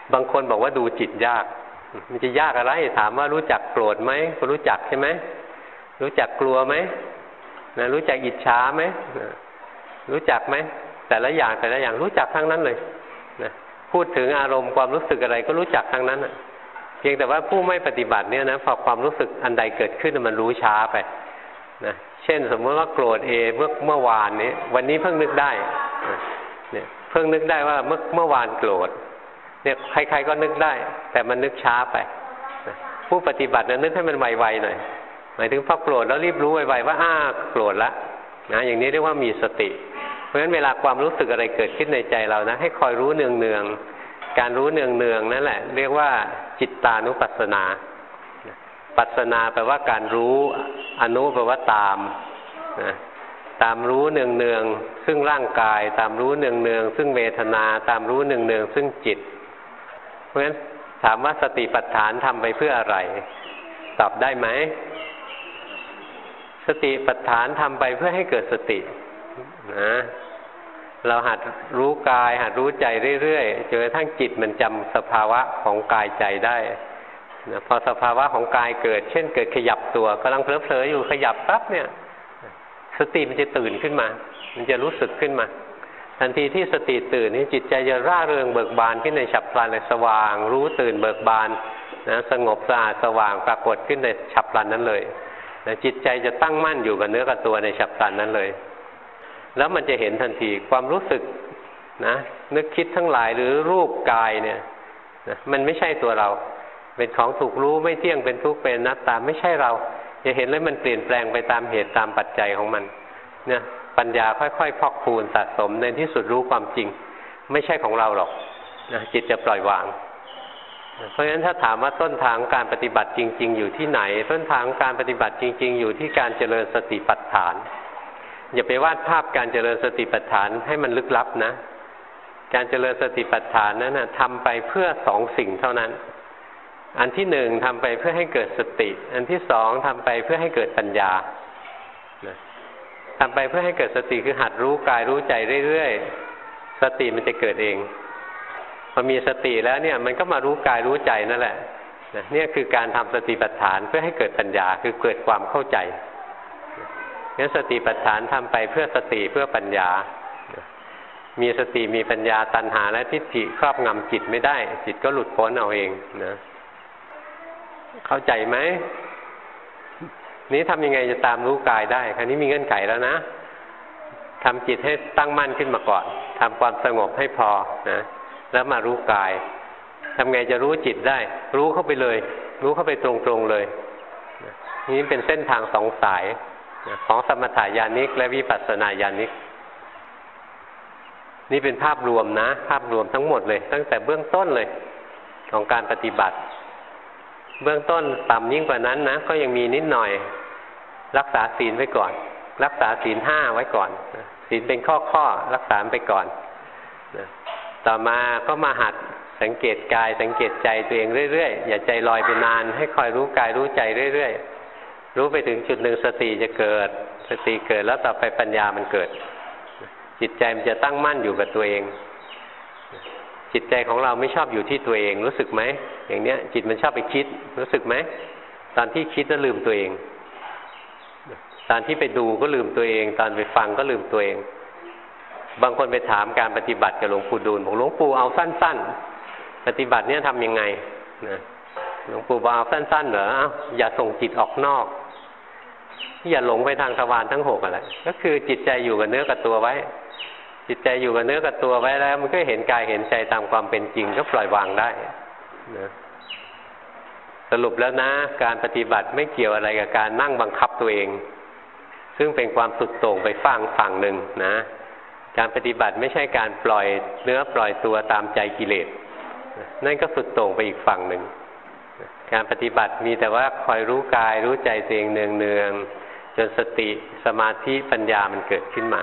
บางคนบอกว่าดูจิตยากมันจะยากอะไรถามว่ารู้จักโกรธไหมก็รู้จักใช่ไหมรู้จักกลัวไหมนะรู้จักอิจฉาไหมนะรู้จักไหมแต่ละอย่างแต่ละอย่างรู้จักทั้งนั้นเลยนะพูดถึงอารมณ์ความรู้สึกอะไรก็รู้จักทั้งนั้นนะเพียงแต่ว่าผู้ไม่ปฏิบัติเนี่ยนะพอความรู้สึกอันใดเกิดขึ้นมันรู้ช้าไปนะเช่นสมมติว่าโกรธเอเมื่อเมื่อวานนี้วันนี้เพิ่งนึกได้เนี่ยเพิ่งนึกได้ว่าเมื่อเมื่อวานโกรธเนี่ยใครๆก็นึกได้แต่มันนึกช้าไปนะผู้ปฏิบัติเนี่ยนึกให้มันไวๆหน่อยหมายถึงพอโกรธแล้วรีบรู้ไวๆว่าอ้าโกรธละนะอย่างนี้เรียกว่ามีสติเพราะฉะนั้นเวลาความรู้สึกอะไรเกิดขึ้นในใจเรานะให้คอยรู้เนืองๆการรู้เนืองๆนั่นแหละเรียกว่าจิตตานุปัสสนาปัสสนาแปลว่าการรู้อนุแปลว่าตามนะตามรู้เนืองๆซึ่งร่างกายตามรู้เนืองๆซึ่งเวทนาตามรู้เนืองๆซึ่งจิตเพราะฉะนั้นถามว่าสติปัฏฐานทำไปเพื่ออะไรตอบได้ไหมสติปัฏฐานทำไปเพื่อให้เกิดสตินะเราหัดรู้กายหัดรู้ใจเรื่อยๆจนกระทั่งจิตมันจำสภาวะของกายใจได้นะพอสภาวะของกายเกิดเช่นเกิดขยับตัวกำลังเผลอๆอยู่ขยับปั๊บเนี่ยสติมันจะตื่นขึ้นมามันจะรู้สึกขึ้นมาทันทีที่สติตื่นนี่จิตใจจะร่าเริงเบิกบานขึ้นในฉับพลันเลยสว่างรู้ตื่นเบิกบานนะสงบสะอาดสว่างปรากฏขึ้นในฉับพลันนั้นเลยนะจิตใจจะตั้งมั่นอยู่กับเนื้อกับตัวในฉับพลันนั้นเลยแล้วมันจะเห็นทันทีความรู้สึกนะนึกคิดทั้งหลายหรือรูปกายเนี่ยนะมันไม่ใช่ตัวเราเป็นของถูกรู้ไม่เที่ยงเป็นทุกข์เป็นอนัตตาไม่ใช่เราจะเห็นแล้วมันเปลี่ยนแปลงไปตามเหตุตามปัจจัยของมันเนี่ยปัญญาค่อยๆพอกพูนสะสมในที่สุดรู้ความจริงไม่ใช่ของเราหรอกนะจิตจะปล่อยวางเพราะฉะนั้นถ้าถามว่าต้นทางการปฏิบัติจริงๆอยู่ที่ไหนต้นทางการปฏิบัติจริงๆอยู่ที่การเจริญสติปัฏฐานอย่าไปวาดภาพการเจริญสติปัฏฐานให้มันลึกลับนะการเจริญสติปัฏฐานนั้นนะทำไปเพื่อสองสิ่งเท่านั้นอันที่หนึ่งทำไปเพื่อให้เกิดสติอันที่สองทำไปเพื่อให้เกิดปัญญาทำไปเพื่อให้เกิดสติคือหัดรู้กายรู้ใจเรื่อยๆสติมันจะเกิดเองพอมีสติแล้วเนี่ยมันก็มารู้กายรู้ใจนั่นแหละเนี่ยคือการทำสติปัฏฐานเพื่อให้เกิดปัญญาคือเกิดความเข้าใจงั้นสติปัฏฐานทำไปเพื่อสติเพื่อปัญญามีสติมีปัญญาตัณหาและทิฏฐิครอบงำจิตไม่ได้จิตก็หลุดพ้นเอาเองนะเข้าใจไหมนี้ทำยังไงจะตามรู้กายได้คราวนี้มีเงื่อนไขแล้วนะทำจิตให้ตั้งมั่นขึ้นมาก่อนทำความสงบให้พอนะแล้วมารู้กายทำไงจะรู้จิตได้รู้เข้าไปเลยรู้เข้าไปตรงๆเลยนี้เป็นเส้นทางสองสายของสมถญาณิกและวิปัสสนาญาณิกนี่เป็นภาพรวมนะภาพรวมทั้งหมดเลยตั้งแต่เบื้องต้นเลยของการปฏิบัติเบื้องต้นต่ำยิ่งกว่านั้นนะก็ยังมีนิดหน่อยรักษาศีลไว้ก่อนรักษาศีลห้าไว้ก่อนศีลเป็นข้อข้อรักษาไปก่อนต่อมาก็มาหัดสังเกตกายสังเกตใจตัวเองเรื่อยๆอย่าใจลอยไปนานให้คอยรู้กายรู้ใจเรื่อยๆรู้ไปถึงจุดหนึ่งสติจะเกิดสติเกิดแล้วต่อไปปัญญามันเกิดจิตใจมันจะตั้งมั่นอยู่กับตัวเองจิตใจของเราไม่ชอบอยู่ที่ตัวเองรู้สึกไหมอย่างเนี้ยจิตมันชอบไปคิดรู้สึกไหมตอนที่คิดแล้วลืมตัวเองตอนที่ไปดูก็ลืมตัวเองตอนไปฟังก็ลืมตัวเองบางคนไปถามการปฏิบัติกับหลวงปู่ดูลบอกหลวงปู่เอาสั้นๆปฏิบัติเนี่ยทำยังไงนะหลวงปู่บอกเอาสั้นๆเหรออย่าส่งจิตออกนอกอย่าหลงไปทางทวารทั้งหกอะไรก็คือจิตใจอยู่กับเนื้อกับตัวไว้จิตใจอยู่กับเนื้อกับตัวไว้แล้วมันก็เห็นกายเห็นใจตามความเป็นจริงก็ปล่อยวางได้นะสรุปแล้วนะการปฏิบัติไม่เกี่ยวอะไรกับการนั่งบังคับตัวเองซึ่งเป็นความสุดโต่งไปฝั่งฝั่งหนึ่งนะการปฏิบัติไม่ใช่การปล่อยเนื้อปล่อยตัวตามใจกิเลสนั่นก็สุดโต่งไปอีกฝั่งหนึ่งการปฏิบัติมีแต่ว่าคอยรู้กายรู้ใจตัวเองเนืองๆจนสติสมาธิปัญญามันเกิดขึ้นมา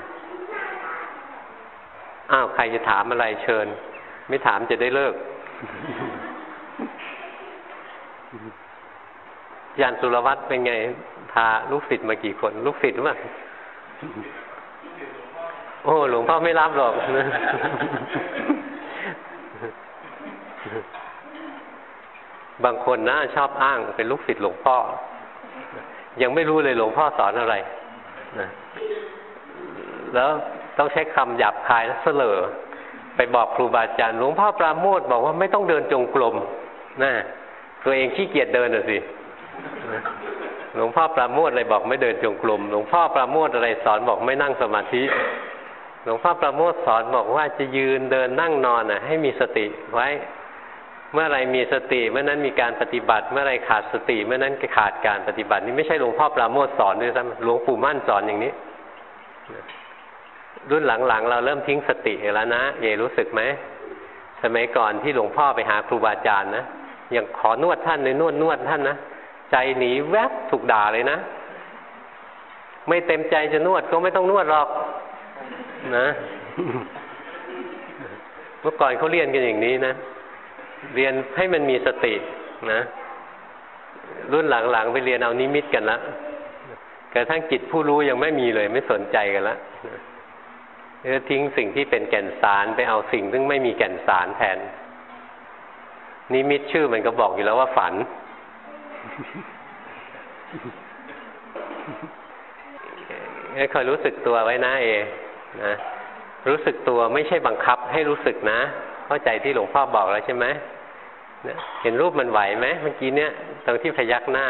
อ้าวใครจะถามอะไรเชิญไม่ถามจะได้เลิกยานสุรวัตรเป็นไงพาลูกศิษย์มากี่คนลูกศิษย์หรือเปล่าโอ้หลวงพ่อไม่รับหรอกบางคนนะชอบอ้างเป็นลูกศิษย์หลวงพ่อยังไม่รู้เลยหลวงพ่อสอนอะไรนะแล้วต้องใช้คำหยาบคายและเสลอไปบอกครูบาอาจารย์หลวงพ่อปราโมทย์บอกว่าไม่ต้องเดินจงกรมนะตัวเองขี้เกียจเดินน่ะสิหลวงพ่อปราโมทย์อะไรบอกไม่เดินจงกรมหลวงพ่อปราโมทย์อะไรสอนบอกไม่นั่งสมาธิหลวงพ่อปราโมทย์สอนบอกว่าจะยืนเดินนั่งนอนน่ะให้มีสติไว้เมื่อไรมีสติเมื่อนั้นมีการปฏิบัติเมื่อไรขาดสติเมื่อนั้นขาดการปฏิบัตินี่ไม่ใช่หลวงพ่อปราโมทย์สอนด้วยซ้ำหลวงปู่มั่นสอนอย่างนี้รุ่นหลังๆเราเริ่มทิ้งสติแล้วนะเอรู้สึกไหมสมัยก่อนที่หลวงพ่อไปหาครูบาอาจารย์นะยังขอนวดท่านเลยนวดนวดท่านนะใจหนีแวบถูกด่าเลยนะไม่เต็มใจจะนวดก็ไม่ต้องนวดหรอกนะเมื่อก่อนเขาเรียนกันอย่างนี้นะเรียนให้มันมีสตินะรุ่นหลังๆไปเรียนเอานิมิตกันละกระทั่งจิตผู้รู้ยังไม่มีเลยไม่สนใจกันละจะทิ้งสิ่งที่เป็นแก่นสารไปเอาสิ่งซึ่งไม่มีแก่นสารแทนนิมิตชื่อมันก็บอกอยู่แล้วว่าฝันให้คอยรู้สึกตัวไว้นะเอนะรู้สึกตัวไม่ใช่บังคับให้รู้สึกนะเข้าใจที่หลวงพ่อบอกแล้วใช่ไหมเห็นรูปมันไหวไหมเมื่อกี้เนี้ยตรงที่พยักหน้า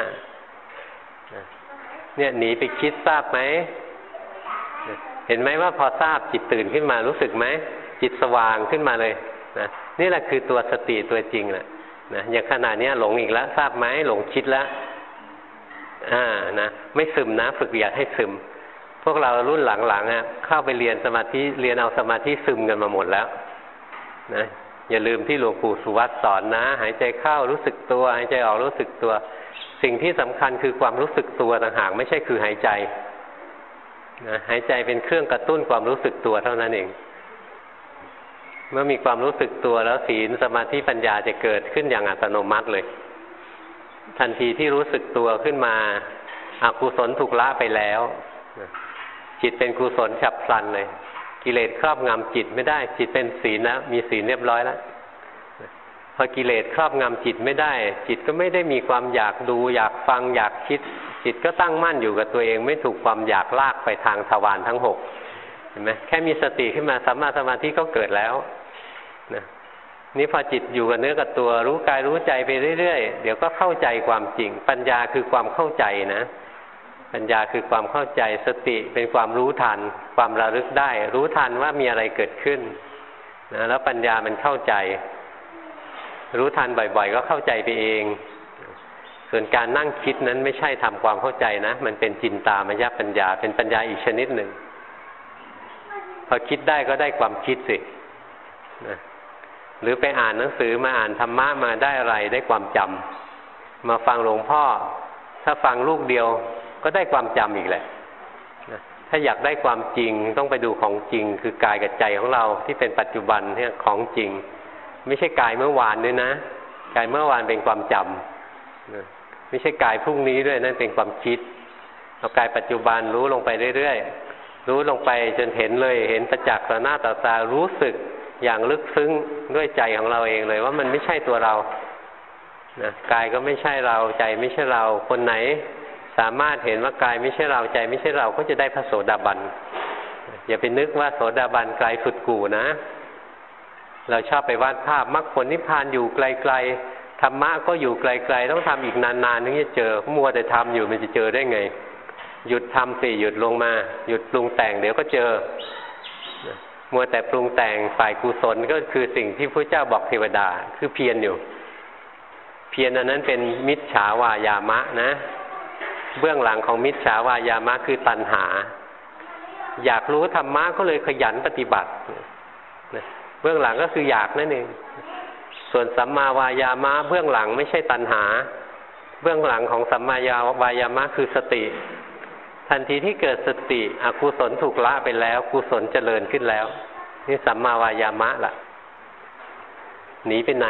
เนี่ยหนีไปคิดทราบไหมเห็นไหมว่าพอทราบจิตตื่นขึ้นมารู้สึกไหมจิตสว่างขึ้นมาเลยนะนี่แหละคือตัวสติตัวจริงแหละนะอย่างขณะนี้หลงอีกแล้วทราบไหมหลงคิดแล้วอ่านะไม่ซึมนะฝึกอยากให้ซึมพวกเรารุ่นหลังๆอ่ะเข้าไปเรียนสมาธิเรียนเอาสมาธิซึมกันมาหมดแล้วนะอย่าลืมที่หลวงปู่สุวัตสอนนะหายใจเข้ารู้สึกตัวหายใจออกรู้สึกตัวสิ่งที่สำคัญคือความรู้สึกตัวต่างหากไม่ใช่คือหายใจนะหายใจเป็นเครื่องกระตุ้นความรู้สึกตัวเท่านั้นเองเมื่อมีความรู้สึกตัวแล้วศีลสมาธิปัญญาจะเกิดขึ้นอย่างอัตโนมัติเลยทันทีที่รู้สึกตัวขึ้นมาอกุศลถูกละไปแล้วจิตเป็นกุศลฉับพลันเลยกิเลสครอบงำจิตไม่ได้จิตเป็นศีลแล้วมีศีลเรียบร้อยแล้วพอกิเลสครอบงำจิตไม่ได้จิตก็ไม่ได้มีความอยากดูอยากฟังอยากคิดจิตก็ตั้งมั่นอยู่กับตัวเองไม่ถูกความอยากลากไปทางทวารทั้งหกเห็นไหมแค่มีสติขึ้นมาสัมมาสมาธิก็เกิดแล้วนะนี่พอจิตอยู่กับเนื้อกับตัวรู้กายรู้ใจไปเรื่อยๆเดี๋ยวก็เข้าใจความจริงปัญญาคือความเข้าใจนะปัญญาคือความเข้าใจสติเป็นความรู้ทันความระลึกได้รู้ทันว่ามีอะไรเกิดขึ้นนะแล้วปัญญามันเข้าใจรู้ทันบ่อยๆก็เข้าใจไปเองส่วนการนั่งคิดนั้นไม่ใช่ทำความเข้าใจนะมันเป็นจินตามยปัญญาเป็นปัญญาอีกชนิดหนึ่งพอคิดได้ก็ได้ความคิดสินะหรือไปอ่านหนังสือมาอ่านธรรมะมาได้อะไรได้ความจำมาฟังหลวงพ่อถ้าฟังลูกเดียวก็ได้ความจำอีกแหละนะถ้าอยากได้ความจริงต้องไปดูของจริงคือกายกับใจของเราที่เป็นปัจจุบันเนี่ยของจริงไม่ใช่กายเมื่อวานด้วยนะกายเมื่อวานเป็นความจำนะไม่ใช่กายพรุ่งนี้ด้วยนั่นเป็นความคิดเอากายปัจจุบันรู้ลงไปเรื่อยๆรู้ลงไปจนเห็นเลยเห็นประจักษ์ต่อหน้าต่อตารู้สึกอย่างลึกซึ้งด้วยใจของเราเองเลยว่ามันไม่ใช่ตัวเรานะกายก็ไม่ใช่เราใจไม่ใช่เราคนไหนสามารถเห็นว่ากายไม่ใช่เราใจไม่ใช่เราก็จะได้พระโสดาบันอย่าไปนึกว่าโสดาบันไกลสุดกู่นะเราชอบไปวาดภาพมรรคผลนิพพานอยู่ไกลๆธรรมะก็อยู่ไกลๆต้องทำอีกนานๆถึงจะเจอมัวแต่ทำอยู่มันจะเจอได้ไงหยุดทำสิหยุดลงมาหยุดปรุงแต่งเดี๋ยวก็เจอมัวแต่ปรุงแต่งฝ่ายกุศลก็คือสิ่งที่พระเจ้าบอกเทวดาคือเพียรอยู่เพียรอันนั้นเป็นมิจฉาวายามะนะเบื้องหลังของมิจฉาวายามะคือตัณหาอยากรู้ธรรมะก็เลยขยันปฏิบัติเบื้องหลังก็คืออยากนั่นเองส่วนสัมมาวายามะเบื้องหลังไม่ใช่ตัณหาเบื้องหลังของสัมมาวายามะคือสติทันทีที่เกิดสติอกุศลถูกละไปแล้วกุศลเจริญขึ้นแล้วนี่สัมมาวายามะล่ะหนีไปไหน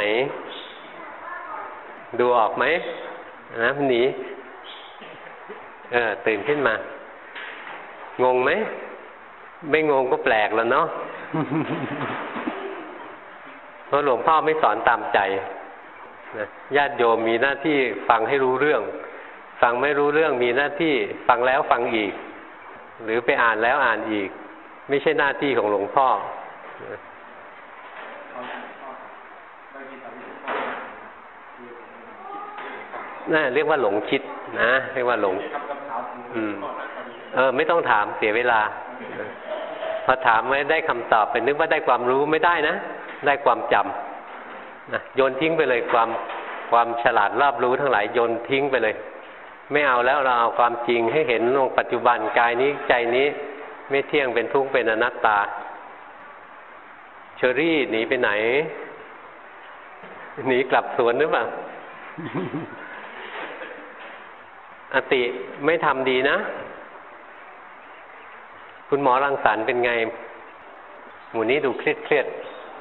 ดูออกไหมนะหนีเออตื่นขึ้นมางงไหมไม่งงก็แปลกแล้วเนาะ เพราะหลวงพ่อไม่สอนตามใจนะญาติโยมมีหน้าที่ฟังให้รู้เรื่องฟังไม่รู้เรื่องมีหน้าที่ฟังแล้วฟังอีกหรือไปอ่านแล้วอ่านอีกไม่ใช่หน้าที่ของหลวงพ่อน่าเรียกว่าหลงคิดนะเรียกว่าหลงอืมเออไม่ต้องถามเสียเวลาพอถามไม่ได้คำตอบไปนึกว่าได้ความรู้ไม่ได้นะได้ความจำนะโยนทิ้งไปเลยความความฉลาดรอบรู้ทั้งหลายโยนทิ้งไปเลยไม่เอาแล้วเราเอาความจริงให้เห็นลงปัจจุบันกายนี้ใจนี้ไม่เที่ยงเป็นทุกข์เป็นอนัตตาเชอรี่หนีไปไหนหนีกลับสวนหรือเปล่า อติไม่ทำดีนะคุณหมอรังสรรค์เป็นไงหมู่นี้ดูเครียดเครียด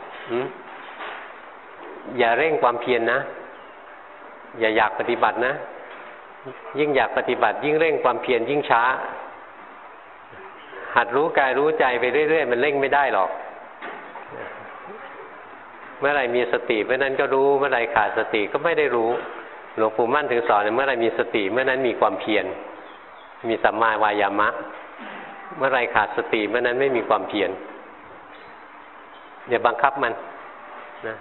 อย่าเร่งความเพียร น, นะอย่าอยากปฏิบัตินะยิ่งอยากปฏิบัติยิ่งเร่งความเพียรยิ่งช้าหัดรู้กายรู้ใจไปเรื่อยๆมันเร่งไม่ได้หรอกเมื่อไหร่มีสติเมื่อนั้นก็รู้เมื่อไหร่ขาดสติก็ไม่ได้รู้หลวงปู่มั่นถึงสอนเมื่อไหร่มีสติเมื่อนั้นมีความเพียรมีสัมมาวายามะเมื่อไหร่ขาดสติเมื่อนั้นไม่มีความเพียรอย่าบังคับมันนะ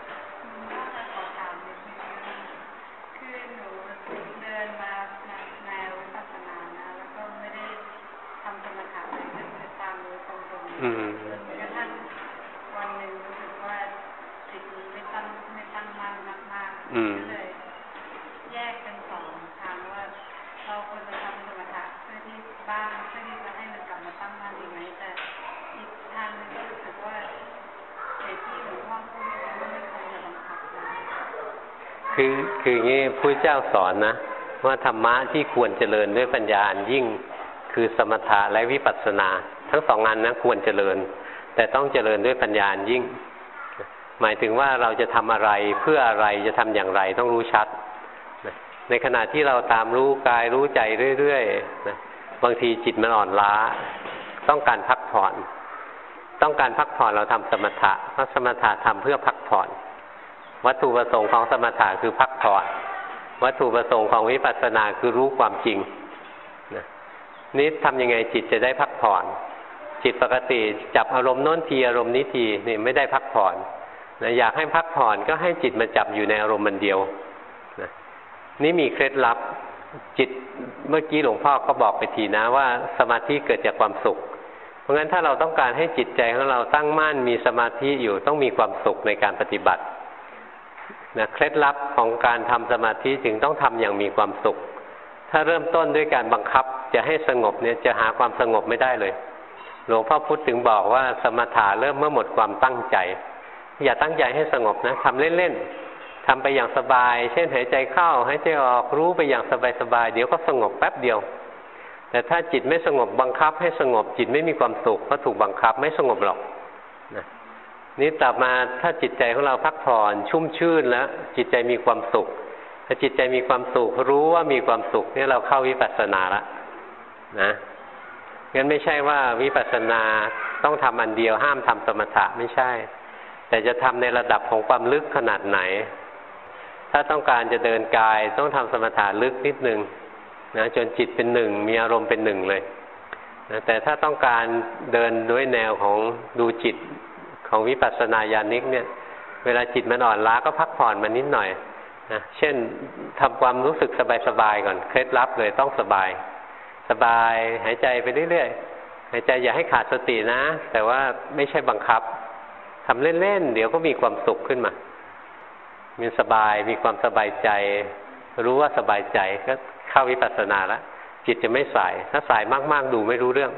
อืมกระทั่งวันหนึ่งรู้สึกว่าจิตมันไม่ตั้งไม่ตั้งมั่นมากๆก็เลยแยกเป็นสองทางว่าเราควรจะทำสมถะเพื่อที่บ้างเพื่อที่จะให้มันกลับมาตั้งมั่นดีไหมแต่อีกทางนึงก็รู้สึกว่าในที่หลวงพ่อพูดว่าไม่ควรจะบังคับคือคืออย่างนี้พระเจ้าสอนนะว่าธรรมะที่ควรเจริญด้วยปัญญาอันยิ่งคือสมถะและวิปัสสนาทั้งสองงานนะควรเจริญแต่ต้องเจริญด้วยปัญญายิ่งหมายถึงว่าเราจะทำอะไรเพื่ออะไรจะทำอย่างไรต้องรู้ชัดในขณะที่เราตามรู้กายรู้ใจเรื่อยๆนะบางทีจิตมันอ่อนล้าต้องการพักผ่อนต้องการพักผ่อนเราทำสมถะเพราะสมถะทำเพื่อพักผ่อนวัตถุประสงค์ของสมถะคือพักผ่อนวัตถุประสงค์ของวิปัสสนาคือรู้ความจริงนะนี่ทำยังไงจิตจะได้พักผ่อนจิตปกติจับอารมณ์โน้นทีอารมณ์นี้ทีนี่ไม่ได้พักผ่อนนะอยากให้พักผ่อนก็ให้จิตมาจับอยู่ในอารมณ์มันเดียวนะนี่มีเคล็ดลับจิตเมื่อกี้หลวงพ่อก็บอกไปทีนะว่าสมาธิเกิดจากความสุขเพราะงั้นถ้าเราต้องการให้จิตใจของเราตั้งมั่นมีสมาธิอยู่ต้องมีความสุขในการปฏิบัตินะเคล็ดลับของการทำสมาธิจึงต้องทำอย่างมีความสุขถ้าเริ่มต้นด้วยการบังคับจะให้สงบเนี่ยจะหาความสงบไม่ได้เลยหลวงพ่อพุธถึงบอกว่าสมถะเริ่มเมื่อหมดความตั้งใจอย่าตั้งใจให้สงบนะทำเล่นๆทำไปอย่างสบายเช่นหายใจเข้าหายใจออกรู้ไปอย่างสบายๆเดี๋ยวก็สงบแป๊บเดียวแต่ถ้าจิตไม่สงบบังคับให้สงบจิตไม่มีความสุขเพราะถูกบังคับไม่สงบหรอกนะนี่ต่อมาถ้าจิตใจของเราพักผ่อนชุ่มชื่นแล้วจิตใจมีความสุขถ้าจิตใจมีความสุขรู้ว่ามีความสุขนี่เราเข้าวิปัสสนาละนะงั้นไม่ใช่ว่าวิปัสสนาต้องทำอันเดียวห้ามทำสมถะไม่ใช่แต่จะทำในระดับของความลึกขนาดไหนถ้าต้องการจะเดินกายต้องทำสมถะลึกนิดนึงนะจนจิตเป็นหนึ่งมีอารมณ์เป็นหนึ่งเลยนะแต่ถ้าต้องการเดินด้วยแนวของดูจิตของวิปัสสนาญาณิกเนี่ยเวลาจิตมันอ่อนล้าก็พักผ่อนมันนิดหน่อยนะเช่นทำความรู้สึกสบายๆก่อนเคล็ดลับเลยต้องสบายสบายหายใจไปเรื่อยๆหายใจอย่าให้ขาดสตินะแต่ว่าไม่ใช่บังคับทำเล่นๆเดี๋ยวก็มีความสุขขึ้นมามีสบายมีความสบายใจรู้ว่าสบายใจก็เข้าวิปัสสนาแล้วจิตจะไม่สายถ้าสายมากๆดูไม่รู้เรื่อง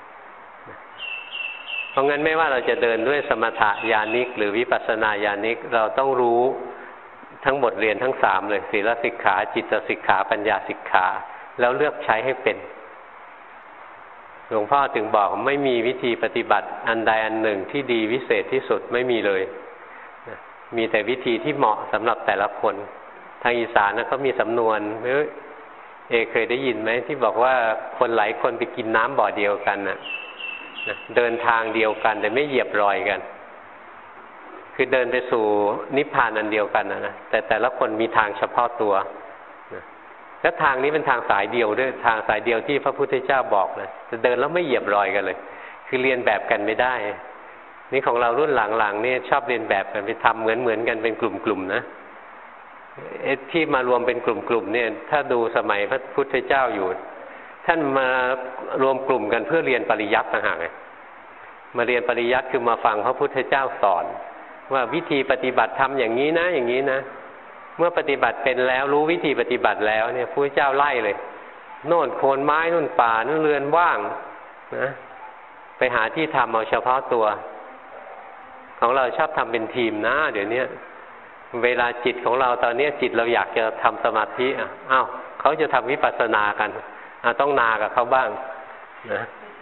เพราะงั้นไม่ว่าเราจะเดินด้วยสมถะญาณิกหรือวิปัสสนาญาณิกเราต้องรู้ทั้งบทเรียนทั้งสามเลยศีลสิกขาจิตสิกขาปัญญาสิกขาแล้วเลือกใช้ให้เป็นหลวงพ่อถึงบอกไม่มีวิธีปฏิบัติอันใดอันหนึ่งที่ดีวิเศษที่สุดไม่มีเลยมีแต่วิธีที่เหมาะสำหรับแต่ละคนทางอีสานนะเขามีสำนวนเอ้ยเอเคยได้ยินไหมที่บอกว่าคนหลายคนไปกินน้ำบ่อเดียวกันนะเดินทางเดียวกันแต่ไม่เหยียบรอยกันคือเดินไปสู่นิพพานอันเดียวกันนะนะแต่แต่ละคนมีทางเฉพาะตัวนะและทางนี้เป็นทางสายเดียวด้วยทางสายเดียวที่พระพุทธเจ้าบอกนะจะเดินแล้วไม่เหยียบรอยกันเลยคือเรียนแบบกันไม่ได้นี่ของเรารุ่นหลังๆนี่ชอบเรียนแบบกันไปทำเหมือนๆกันเป็นกลุ่มๆนะที่มารวมเป็นกลุ่มๆเนี่ยถ้าดูสมัยพระพุทธเจ้าอยู่ท่านมารวมกลุ่มกันเพื่อเรียนปริยัติต่างหากมาเรียนปริยัติคือมาฟังพระพุทธเจ้าสอนว่าวิธีปฏิบัติทำอย่างนี้นะอย่างนี้นะเมื่อปฏิบัติเป็นแล้วรู้วิธีปฏิบัติแล้วเนี่ยพระพุทธเจ้าไล่เลยโน่นโคนไม้โน่นป่าโน่นเรือนว่างนะไปหาที่ทำเอาเฉพาะตัวของเราชอบทำเป็นทีมนะเดี๋ยวนี้เวลาจิตของเราตอนนี้จิตเราอยากจะทำสมาธิอ่ะอ้าวเขาจะทำวิปัสสนากันอ่ะต้องนากับเขาบ้างนะ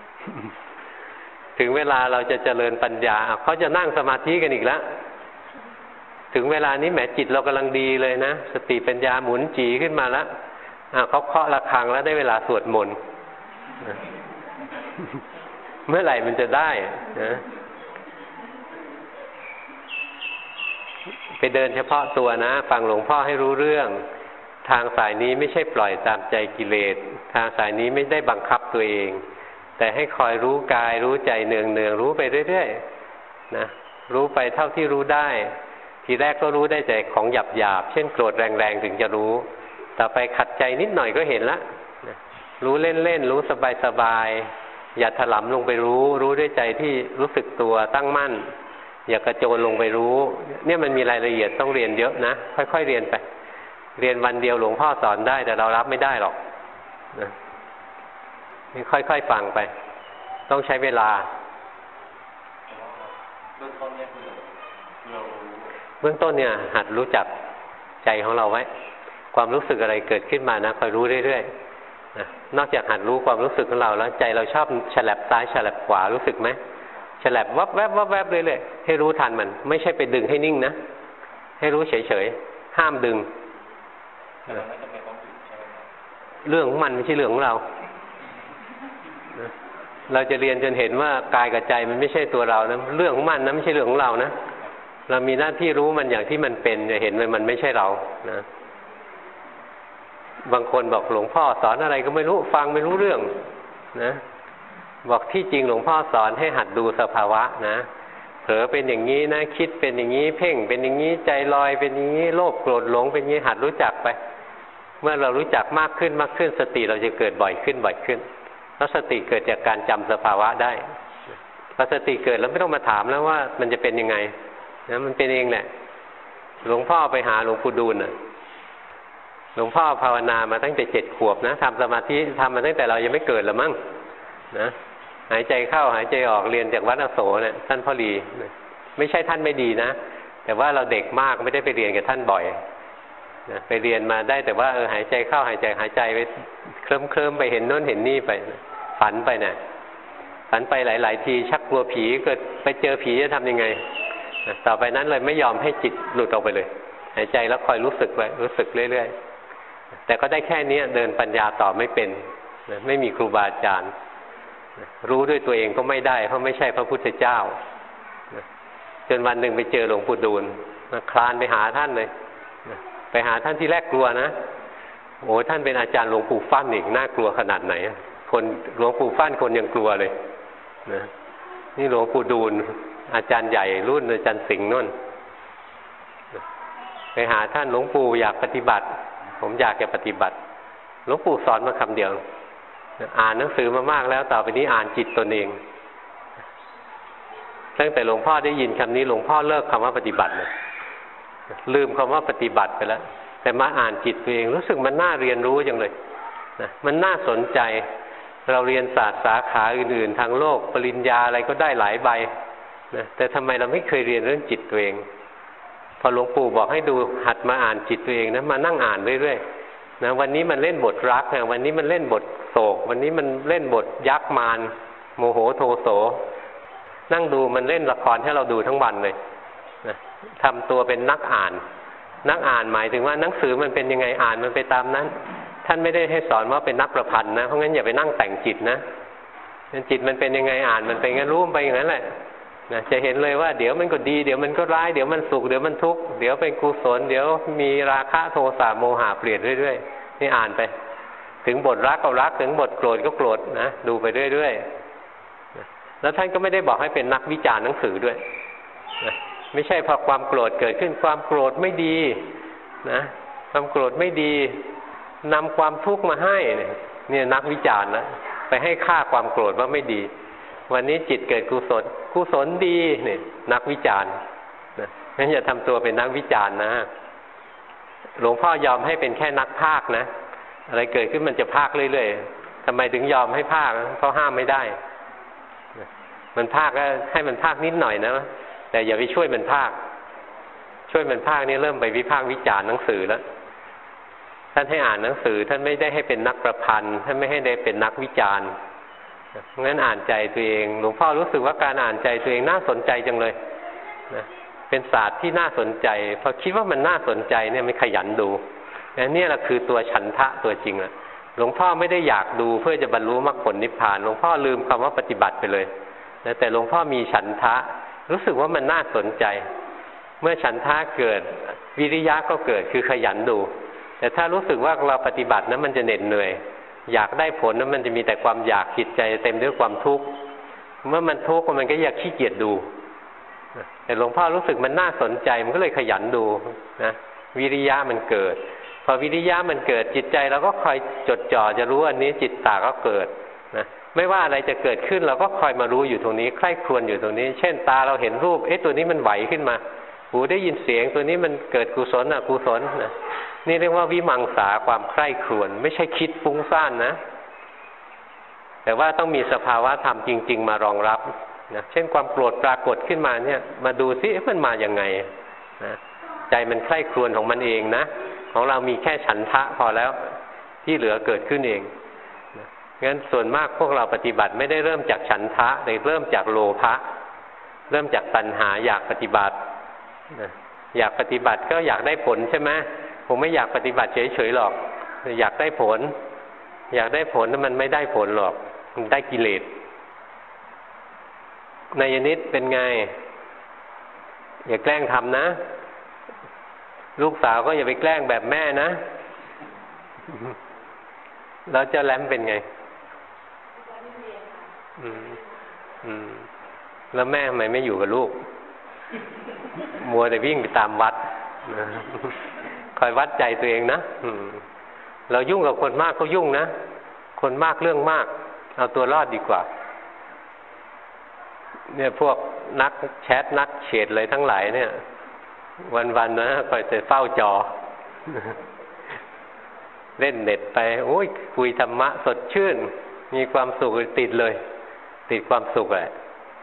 ถึงเวลาเราจะเจริญปัญญาเขาจะนั่งสมาธิกันอีกแล้วถึงเวลานี้แหมจิตเรากำลังดีเลยนะสติปัญญาหมุนจีขึ้นมาแล้วอ่ะเขาเคาะระฆังแล้วได้เวลาสวดมนต์เมื่อไหร่มันจะได้นะไปเดินเฉพาะตัวนะฟังหลวงพ่อให้รู้เรื่องทางสายนี้ไม่ใช่ปล่อยตามใจกิเลสทางสายนี้ไม่ได้บังคับตัวเองแต่ให้คอยรู้กายรู้ใจเนืองเนืองรู้ไปเรื่อยๆนะรู้ไปเท่าที่รู้ได้ทีแรกก็รู้ได้แต่ของหยาบหยาบเช่นโกรธแรงๆถึงจะรู้ต่อไปขัดใจนิดหน่อยก็เห็นละนะรู้เล่นๆรู้สบายๆอย่าถลำลงไปรู้รู้ด้วยใจที่รู้สึกตัวตั้งมั่นอย่ากระโจนลงไปรู้เนี่ยมันมีรายละเอียดต้องเรียนเยอะนะค่อยๆเรียนไปเรียนวันเดียวหลวงพ่อสอนได้แต่เรารับไม่ได้หรอกนะนี่ค่อยๆฟังไปต้องใช้เวลาเบื้องต้นเนี่ยหัดรู้จักใจของเราไว้ความรู้สึกอะไรเกิดขึ้นมานะคอยรู้เรื่อยๆนะนอกจากหัดรู้ความรู้สึกของเราแล้วใจเราชอบฉลับซ้ายฉลับขวารู้สึกไหมฉลับวับแวบวับแวบเรื่อยๆให้รู้ทันมันไม่ใช่ไปดึงให้นิ่งนะให้รู้เฉยๆห้ามดึงเรื่องของมันไม่ใช่เรื่องของเราเราจะเรียนจนเห็นว่ากายกับใจมันไม่ใช่ตัวเรานะเรื่องของมันนะไม่ใช่เรื่องของเรานะเรามีหน้าที่รู้มันอย่างที่มันเป็นจะเห็นว่ามันไม่ใช่เรานะบางคนบอกหลวงพ่อสอนอะไรก็ไม่รู้ฟังไม่รู้เรื่องนะบอกที่จริงหลวงพ่อสอนให้หัดดูสภาวะนะเผลอเป็นอย่างนี้นะคิดเป็นอย่างนี้เพ่งเป็นอย่างนี้ใจลอยเป็นอย่างนี้โลภโกรธหลงเป็นอย่างนี้หัดรู้จักไปเมื่อเรารู้จักมากขึ้นมากขึ้นสติเราจะเกิดบ่อยขึ้นบ่อยขึ้นแล้วสติเกิดจากการจำสภาวะได้พอสติเกิดแล้วไม่ต้องมาถามแล้วว่ามันจะเป็นยังไงนะมันเป็นเองแหละหลวงพ่อไปหาหลวงปู่ดูลน่ะหลวงพ่อภาวนามาตั้งแต่เจ็ดขวบนะทำสมาธิทำมาตั้งแต่เรายังไม่เกิดละมั้งนะหายใจเข้าหายใจออกเรียนจากวัดอโศกเนี่ยท่านพ่อรีไม่ใช่ท่านไม่ดีนะแต่ว่าเราเด็กมากไม่ได้ไปเรียนกับท่านบ่อยนะไปเรียนมาได้แต่ว่าเออหายใจเข้าหายใจหายใจไปเคลิ้มเคลิ้มไปเห็นโน้นเห็นนี่ไปฝันไปนะฝันไปหลายๆทีชักกลัวผีเกิดไปเจอผีจะทำยังไงนะต่อไปนั้นเลยไม่ยอมให้จิตหลุดออกไปเลยหายใจแล้วคอยรู้สึกไว้รู้สึกเรื่อยๆแต่ก็ได้แค่นี้เดินปัญญาต่อไม่เป็นนะไม่มีครูบาอาจารย์รู้ด้วยตัวเองก็ไม่ได้เพราะไม่ใช่พระพุทธเจ้าจนวันหนึ่งไปเจอหลวงปู่ดูลคลานไปหาท่านเลยไปหาท่านที่แรกกลัวนะโอ้ท่านเป็นอาจารย์หลวงปู่ฟั่นอีกน่ากลัวขนาดไหนคนหลวงปู่ฟั่นคนยังกลัวเลยนะนี่หลวงปู่ดูลอาจารย์ใหญ่รุ่นอาจารย์สิงห์นั่นไปหาท่านหลวงปู่อยากปฏิบัติผมอยากจะปฏิบัติหลวงปู่สอนมาคำเดียวอ่านหนังสือมามากแล้วต่อไปนี้อ่านจิตตนเองตั้งแต่หลวงพ่อได้ยินคำนี้หลวงพ่อเลิกคำว่าปฏิบัติเลยลืมคำว่าปฏิบัติไปแล้วแต่มาอ่านจิตตัวเองรู้สึกมันน่าเรียนรู้จังเลยนะมันน่าสนใจเราเรียนศาสตร์สาขาอื่นๆทางโลกปริญญาอะไรก็ได้หลายใบนะแต่ทำไมเราไม่เคยเรียนเรื่องจิตตัวเองพอหลวงปู่บอกให้ดูหัดมาอ่านจิตตัวเองนะมานั่งอ่านเรื่อยๆนะวันนี้มันเล่นบทรักนะวันนี้มันเล่นบทโศกวันนี้มันเล่นบทยักษ์มารโมโหโทโสนั่งดูมันเล่นละครให้เราดูทั้งวันเลยนะทำตัวเป็นนักอ่านนักอ่านหมายถึงว่าหนังสือมันเป็นยังไงอ่านมันไปตามนั้นท่านไม่ได้ให้สอนว่าเป็นนักประพันธ์นะเพราะงั้นอย่าไปนั่งแต่งจิตนะจิตมันเป็นยังไงอ่านมันเป็นงั้นรู้ไปอย่างนั้นแหละนะจะเห็นเลยว่าเดี๋ยวมันก็ดีเดี๋ยวมันก็ร้ายเดี๋ยวมันสุขเดี๋ยวมันทุกข์เดี๋ยวเป็นกุศลเดี๋ยวมีราคะโทสะโมหะเปลี่ยนเรื่อยๆนี่อ่านไปถึงบทรักก็รักถึงบทโกรธก็โกรธนะดูไปเรื่อยๆแล้วท่านก็ไม่ได้บอกให้เป็นนักวิจารณ์หนังสือด้วยนะไม่ใช่พอความโกรธเกิดขึ้นความโกรธไม่ดีนะความโกรธไม่ดีนำความทุกข์มาให้เนี่ยเนี่ยนักวิจารณ์นะไปให้ค่าความโกรธว่าไม่ดีวันนี้จิตเกิดกุศลกุศลดีเนี่ยนักวิจารณ์นะงั้นอย่าทำตัวเป็นนักวิจารณ์นะหลวงพ่อยอมให้เป็นแค่นักพากย์นะอะไรเกิดขึ้นมันจะพากย์เรื่อยๆทำไมถึงยอมให้พากย์เพราะห้ามไม่ได้มันพากย์ก็ให้มันพากย์นิดหน่อยนะแต่อย่าไปช่วยมันพากย์ช่วยมันพากย์นี่เริ่มไปวิพากษ์วิจารณ์หนังสือแล้วท่านให้อ่านหนังสือท่านไม่ได้ให้เป็นนักประพันธ์ท่านไม่ให้ได้เป็นนักวิจารณ์งั้นอ่านใจตัวเองหลวงพ่อรู้สึกว่าการอ่านใจตัวเองน่าสนใจจังเลยนะเป็นศาสตร์ที่น่าสนใจพอคิดว่ามันน่าสนใจเนี่ยไม่ขยันดูนี่แหละคือตัวฉันทะตัวจริงแหละหลวงพ่อไม่ได้อยากดูเพื่อจะบรรลุมรรคผลนิพพานหลวงพ่อลืมคำว่าปฏิบัติไปเลยนะแต่หลวงพ่อมีฉันทะรู้สึกว่ามันน่าสนใจเมื่อฉันทะเกิดวิริยะก็เกิดคือขยันดูแต่ถ้ารู้สึกว่าเราปฏิบัตินั้นมันจะเหน็ดเหนื่อยอยากได้ผลนั้นมันจะมีแต่ความอยากจิตใจเต็มด้วยความทุกข์เมื่อมันทุกข์มันก็อยากขี้เกียจดูแต่หลวงพ่อรู้สึกมันน่าสนใจมันก็เลยขยันดูนะวิริยะมันเกิดพอวิริยะมันเกิดจิตใจเราก็คอยจดจ่อจะรู้อันนี้จิตตาก็เกิดนะไม่ว่าอะไรจะเกิดขึ้นเราก็คอยมารู้อยู่ตรงนี้ใคร่ครวญอยู่ตรงนี้เช่นตาเราเห็นรูปเอ๊ะตัวนี้มันไหวขึ้นมาหูได้ยินเสียงตัวนี้มันเกิดกุศลอกุศลนะนี่เรียกว่าวิมังสาความใคร่ครวญไม่ใช่คิดฟุ้งซ่านนะแต่ว่าต้องมีสภาวะธรรมจริงๆมารองรับนะเช่นความโกรธปรากฏขึ้นมาเนี่ยมาดูซิมันมาอย่างไงนะใจมันใคร่ครวญของมันเองนะของเรามีแค่ฉันทะพอแล้วที่เหลือเกิดขึ้นเองนะงั้นส่วนมากพวกเราปฏิบัติไม่ได้เริ่มจากฉันทะแต่เริ่มจากโลภะเริ่มจากตัณหาอยากปฏิบัตินะอยากปฏิบัติก็อยากได้ผลใช่ไหมผมไม่อยากปฏิบัติเฉยๆหรอกอยากได้ผลอยากได้ผลนั้นมันไม่ได้ผลหรอกมันได้กิเลสนายนิดเป็นไงอย่าแกล้งทำนะลูกสาวก็อย่าไปแกล้งแบบแม่นะแล้วเจ้าแรมเป็นไงอืมอืมแล้วแม่ทำไมไม่อยู่กับลูกมัวแต่วิ่งไปตามวัดคอยวัดใจตัวเองนะเรายุ่งกับคนมากก็ยุ่งนะคนมากเรื่องมากเอาตัวรอดดีกว่าเนี่ยพวกนักแชทนักเฉดเลยทั้งหลายเนี่ยวันๆนะคอยแต่เฝ้าจอเล่นเน็ตไปโอ้ยคุยธรรมะสดชื่นมีความสุขติดเลยติดความสุขแหละ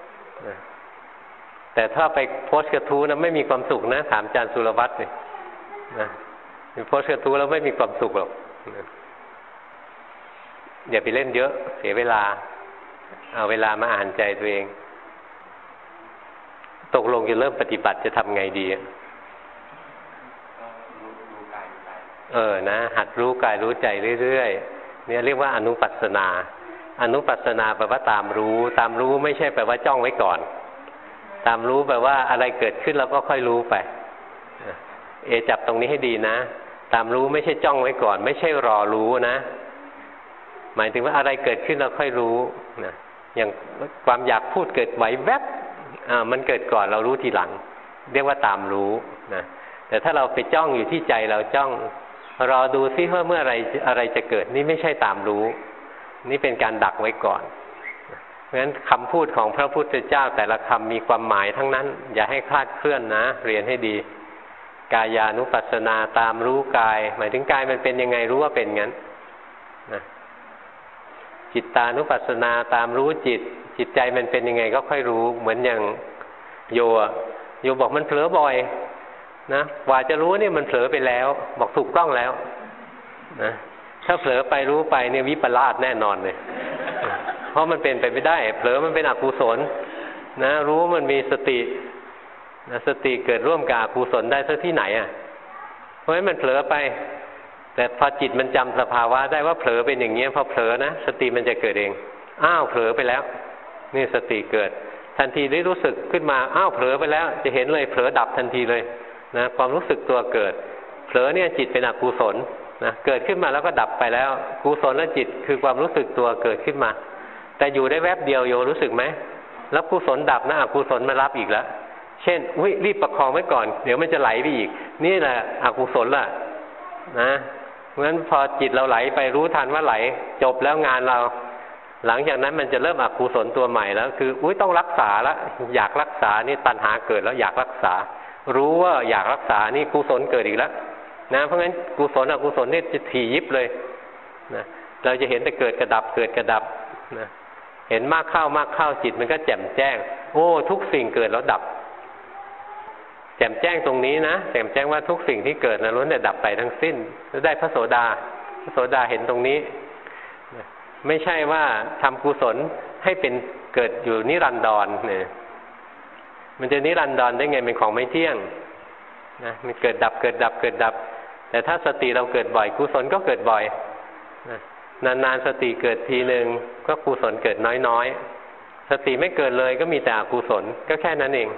แต่ถ้าไปโพสต์กระทู้นะไม่มีความสุขนะถามอาจารย์สุรวัตรเลยนะโพสต์กระทู้แล้วไม่มีความสุขหรอกอย่าไปเล่นเยอะเสียเวลาเอาเวลามาอ่านใจตัวเองตกลงจะเริ่มปฏิบัติจะทำไงดีเออนะหัดรู้กายรู้ใจเรื่อยๆเนี่ยเรียกว่าอนุปัสสนาอนุปัสสนาแปลว่าตามรู้ตามรู้ไม่ใช่แปลว่าจ้องไว้ก่อนตามรู้แปลว่าอะไรเกิดขึ้นเราก็ค่อยรู้ไปเอจับตรงนี้ให้ดีนะตามรู้ไม่ใช่จ้องไว้ก่อนไม่ใช่รอรู้นะหมายถึงว่าอะไรเกิดขึ้นเราค่อยรู้นะอย่างความอยากพูดเกิดไหวแวบอ่ามันเกิดก่อนเรารู้ทีหลังเรียกว่าตามรู้นะแต่ถ้าเราไปจ้องอยู่ที่ใจเราจ้องรอดูซิว่าเมื่ออะไรอะไรจะเกิดนี่ไม่ใช่ตามรู้นี่เป็นการดักไว้ก่อนเพราะฉะนั้นคำพูดของพระพุทธเจ้าแต่ละคำมีความหมายทั้งนั้นอย่าให้คลาดเคลื่อนนะเรียนให้ดีกายานุปัสสนาตามรู้กายหมายถึงกายมันเป็นยังไงรู้ว่าเป็นงั้นนะจิตตานุปัสสนาตามรู้จิตจิตใจมันเป็นยังไงก็ค่อยรู้เหมือนอย่างโยโยบอกมันเผลอบ่อยนะกว่าจะรู้นี่มันเผลอไปแล้วบอกถูกต้องแล้วนะถ้าเผลอไปรู้ไปเนี่ยวิปลาสแน่นอนเลยเพราะมันเป็นไปไม่ได้เผลอมันเป็นอกุศลนะรู้มันมีสตินะสติเกิดร่วมกับอกุศลได้ซะที่ไหนอ่ะเพราะฉะนั้นมันเผลอไปแต่พอจิตมันจำสภาวะได้ว่าเผลอเป็นอย่างเงี้ยพอเผลอนะสติมันจะเกิดเองอ้าวเผลอไปแล้วนี่สติเกิดทันทีได้รู้สึกขึ้นมาอ้าวเผลอไปแล้วจะเห็นเลยเผลอดับทันทีเลยนะความรู้สึกตัวเกิดเผลอเนี่ยจิตเป็นอกุศลนะเกิดขึ้นมาแล้วก็ดับไปแล้วกุศลและจิตคือความรู้สึกตัวเกิดขึ้นมาแต่อยู่ได้แวบเดียวโยรู้สึกไหมแล้วกุศลดับนะอกุศลมารับอีกแล้วเช่นอุ้ยรีบประคองไว้ก่อนเดี๋ยวมันจะไหลไปอีกนี่แหละอกุศลล่ะนะเพราะฉะนั้นพอจิตเราไหลไปรู้ทันว่าไหลจบแล้วงานเราหลังจากนั้นมันจะเริ่มอกุศลตัวใหม่แล้วคืออุ้ยต้องรักษาแล้วอยากรักษานี่ตัณหาเกิดแล้วอยากรักษารู้ว่าอยากรักษานี่กุศลเกิดอีกแล้วนะเพราะงั้นกุศลอกุศลนี่จะถี่ยิบเลยนะเราจะเห็นแต่เกิดกระดับเกิดกระดับนะเห็นมากเข้ามากเข้าจิตมันก็แจ่มแจ้งโอ้ทุกสิ่งเกิดแล้วดับแจ่มแจ้งตรงนี้นะแจ่มแจ้งว่าทุกสิ่งที่เกิดนะล้วนแต่ดับไปทั้งสิ้นแล้วได้พระโสดาพระโสดาเห็นตรงนี้ไม่ใช่ว่าทำกุศลให้เป็นเกิดอยู่นิรันดรเนี่ยมันจะนิรันดรได้ไงเป็นของไม่เที่ยงนะมันเกิดดับเกิดดับเกิดดับแต่ถ้าสติเราเกิดบ่อยกุศลก็เกิดบ่อยนะนานๆสติเกิดทีหนึ่งก็กุศลเกิดน้อยๆสติไม่เกิดเลยก็มีแต่อกุศลก็แค่นั้นเอง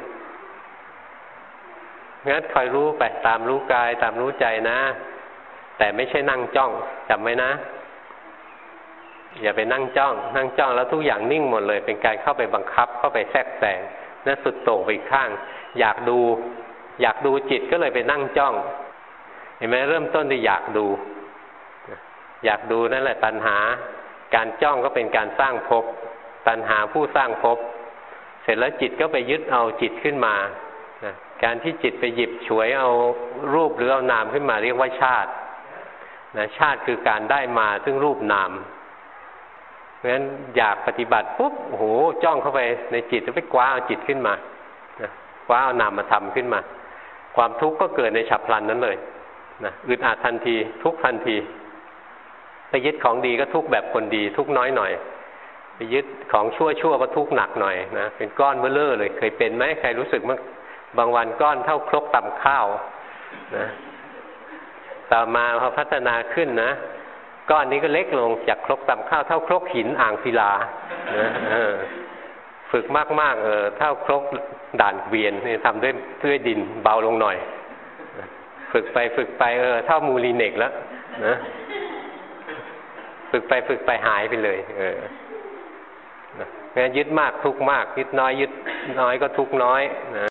งั้นคอยรู้ไปตามรู้กายตามรู้ใจนะแต่ไม่ใช่นั่งจ้องจำไว้นะอย่าไปนั่งจ้องนั่งจ้องแล้วทุกอย่างนิ่งหมดเลยเป็นการเข้าไปบังคับเข้าไปแทรกแซงนั่นสุดโต่งไปอีกข้างอยากดูอยากดูจิตก็เลยไปนั่งจ้องเห็นไหมเริ่มต้นที่อยากดูอยากดูนั่นแหละตัณหาการจ้องก็เป็นการสร้างภพตัณหาผู้สร้างภพเสร็จแล้วจิตก็ไปยึดเอาจิตขึ้นมาการที่จิตไปหยิบฉวยเอารูปหรือเอานามขึ้นมาเรียกว่าชาตินะชาติคือการได้มาซึ่งรูปนามเพราะฉะนั้นอยากปฏิบัติปุ๊บโอ้โหจ้องเข้าไปในจิตจะไปคว้าเอาจิตขึ้นมานะคว้าเอานามมาทำขึ้นมาความทุกข์ก็เกิดในฉับพลันนั้นเลยนะอึดอัดทันทีทุกข์ทันทีไปยึดของดีก็ทุกข์แบบคนดีทุกข์น้อยหน่อยไปยึดของชั่วชั่วก็ทุกข์หนักหน่อยนะเป็นก้อนเบ้อเร่อเลยเคยเป็นไหมใครรู้สึกมั้งบางวันก้อนเท่าครกตำข้าวนะต่อมาพอพัฒนาขึ้นนะก้อนนี้ก็เล็กลงจากครกตำข้าวเท่าครกหินอ่างศิลานะฝึกมากๆเออเท่าครกด่านเกวียนนี่ทำด้วยด้วยดินเบาลงหน่อยฝึกไปฝึกไปเออเท่ามูลีเนกแล้วนะฝึกไปฝึกไปหายไปเลยเอองั้นยึดมากทุกมากยึดน้อยยึดน้อยก็ทุกน้อยนะ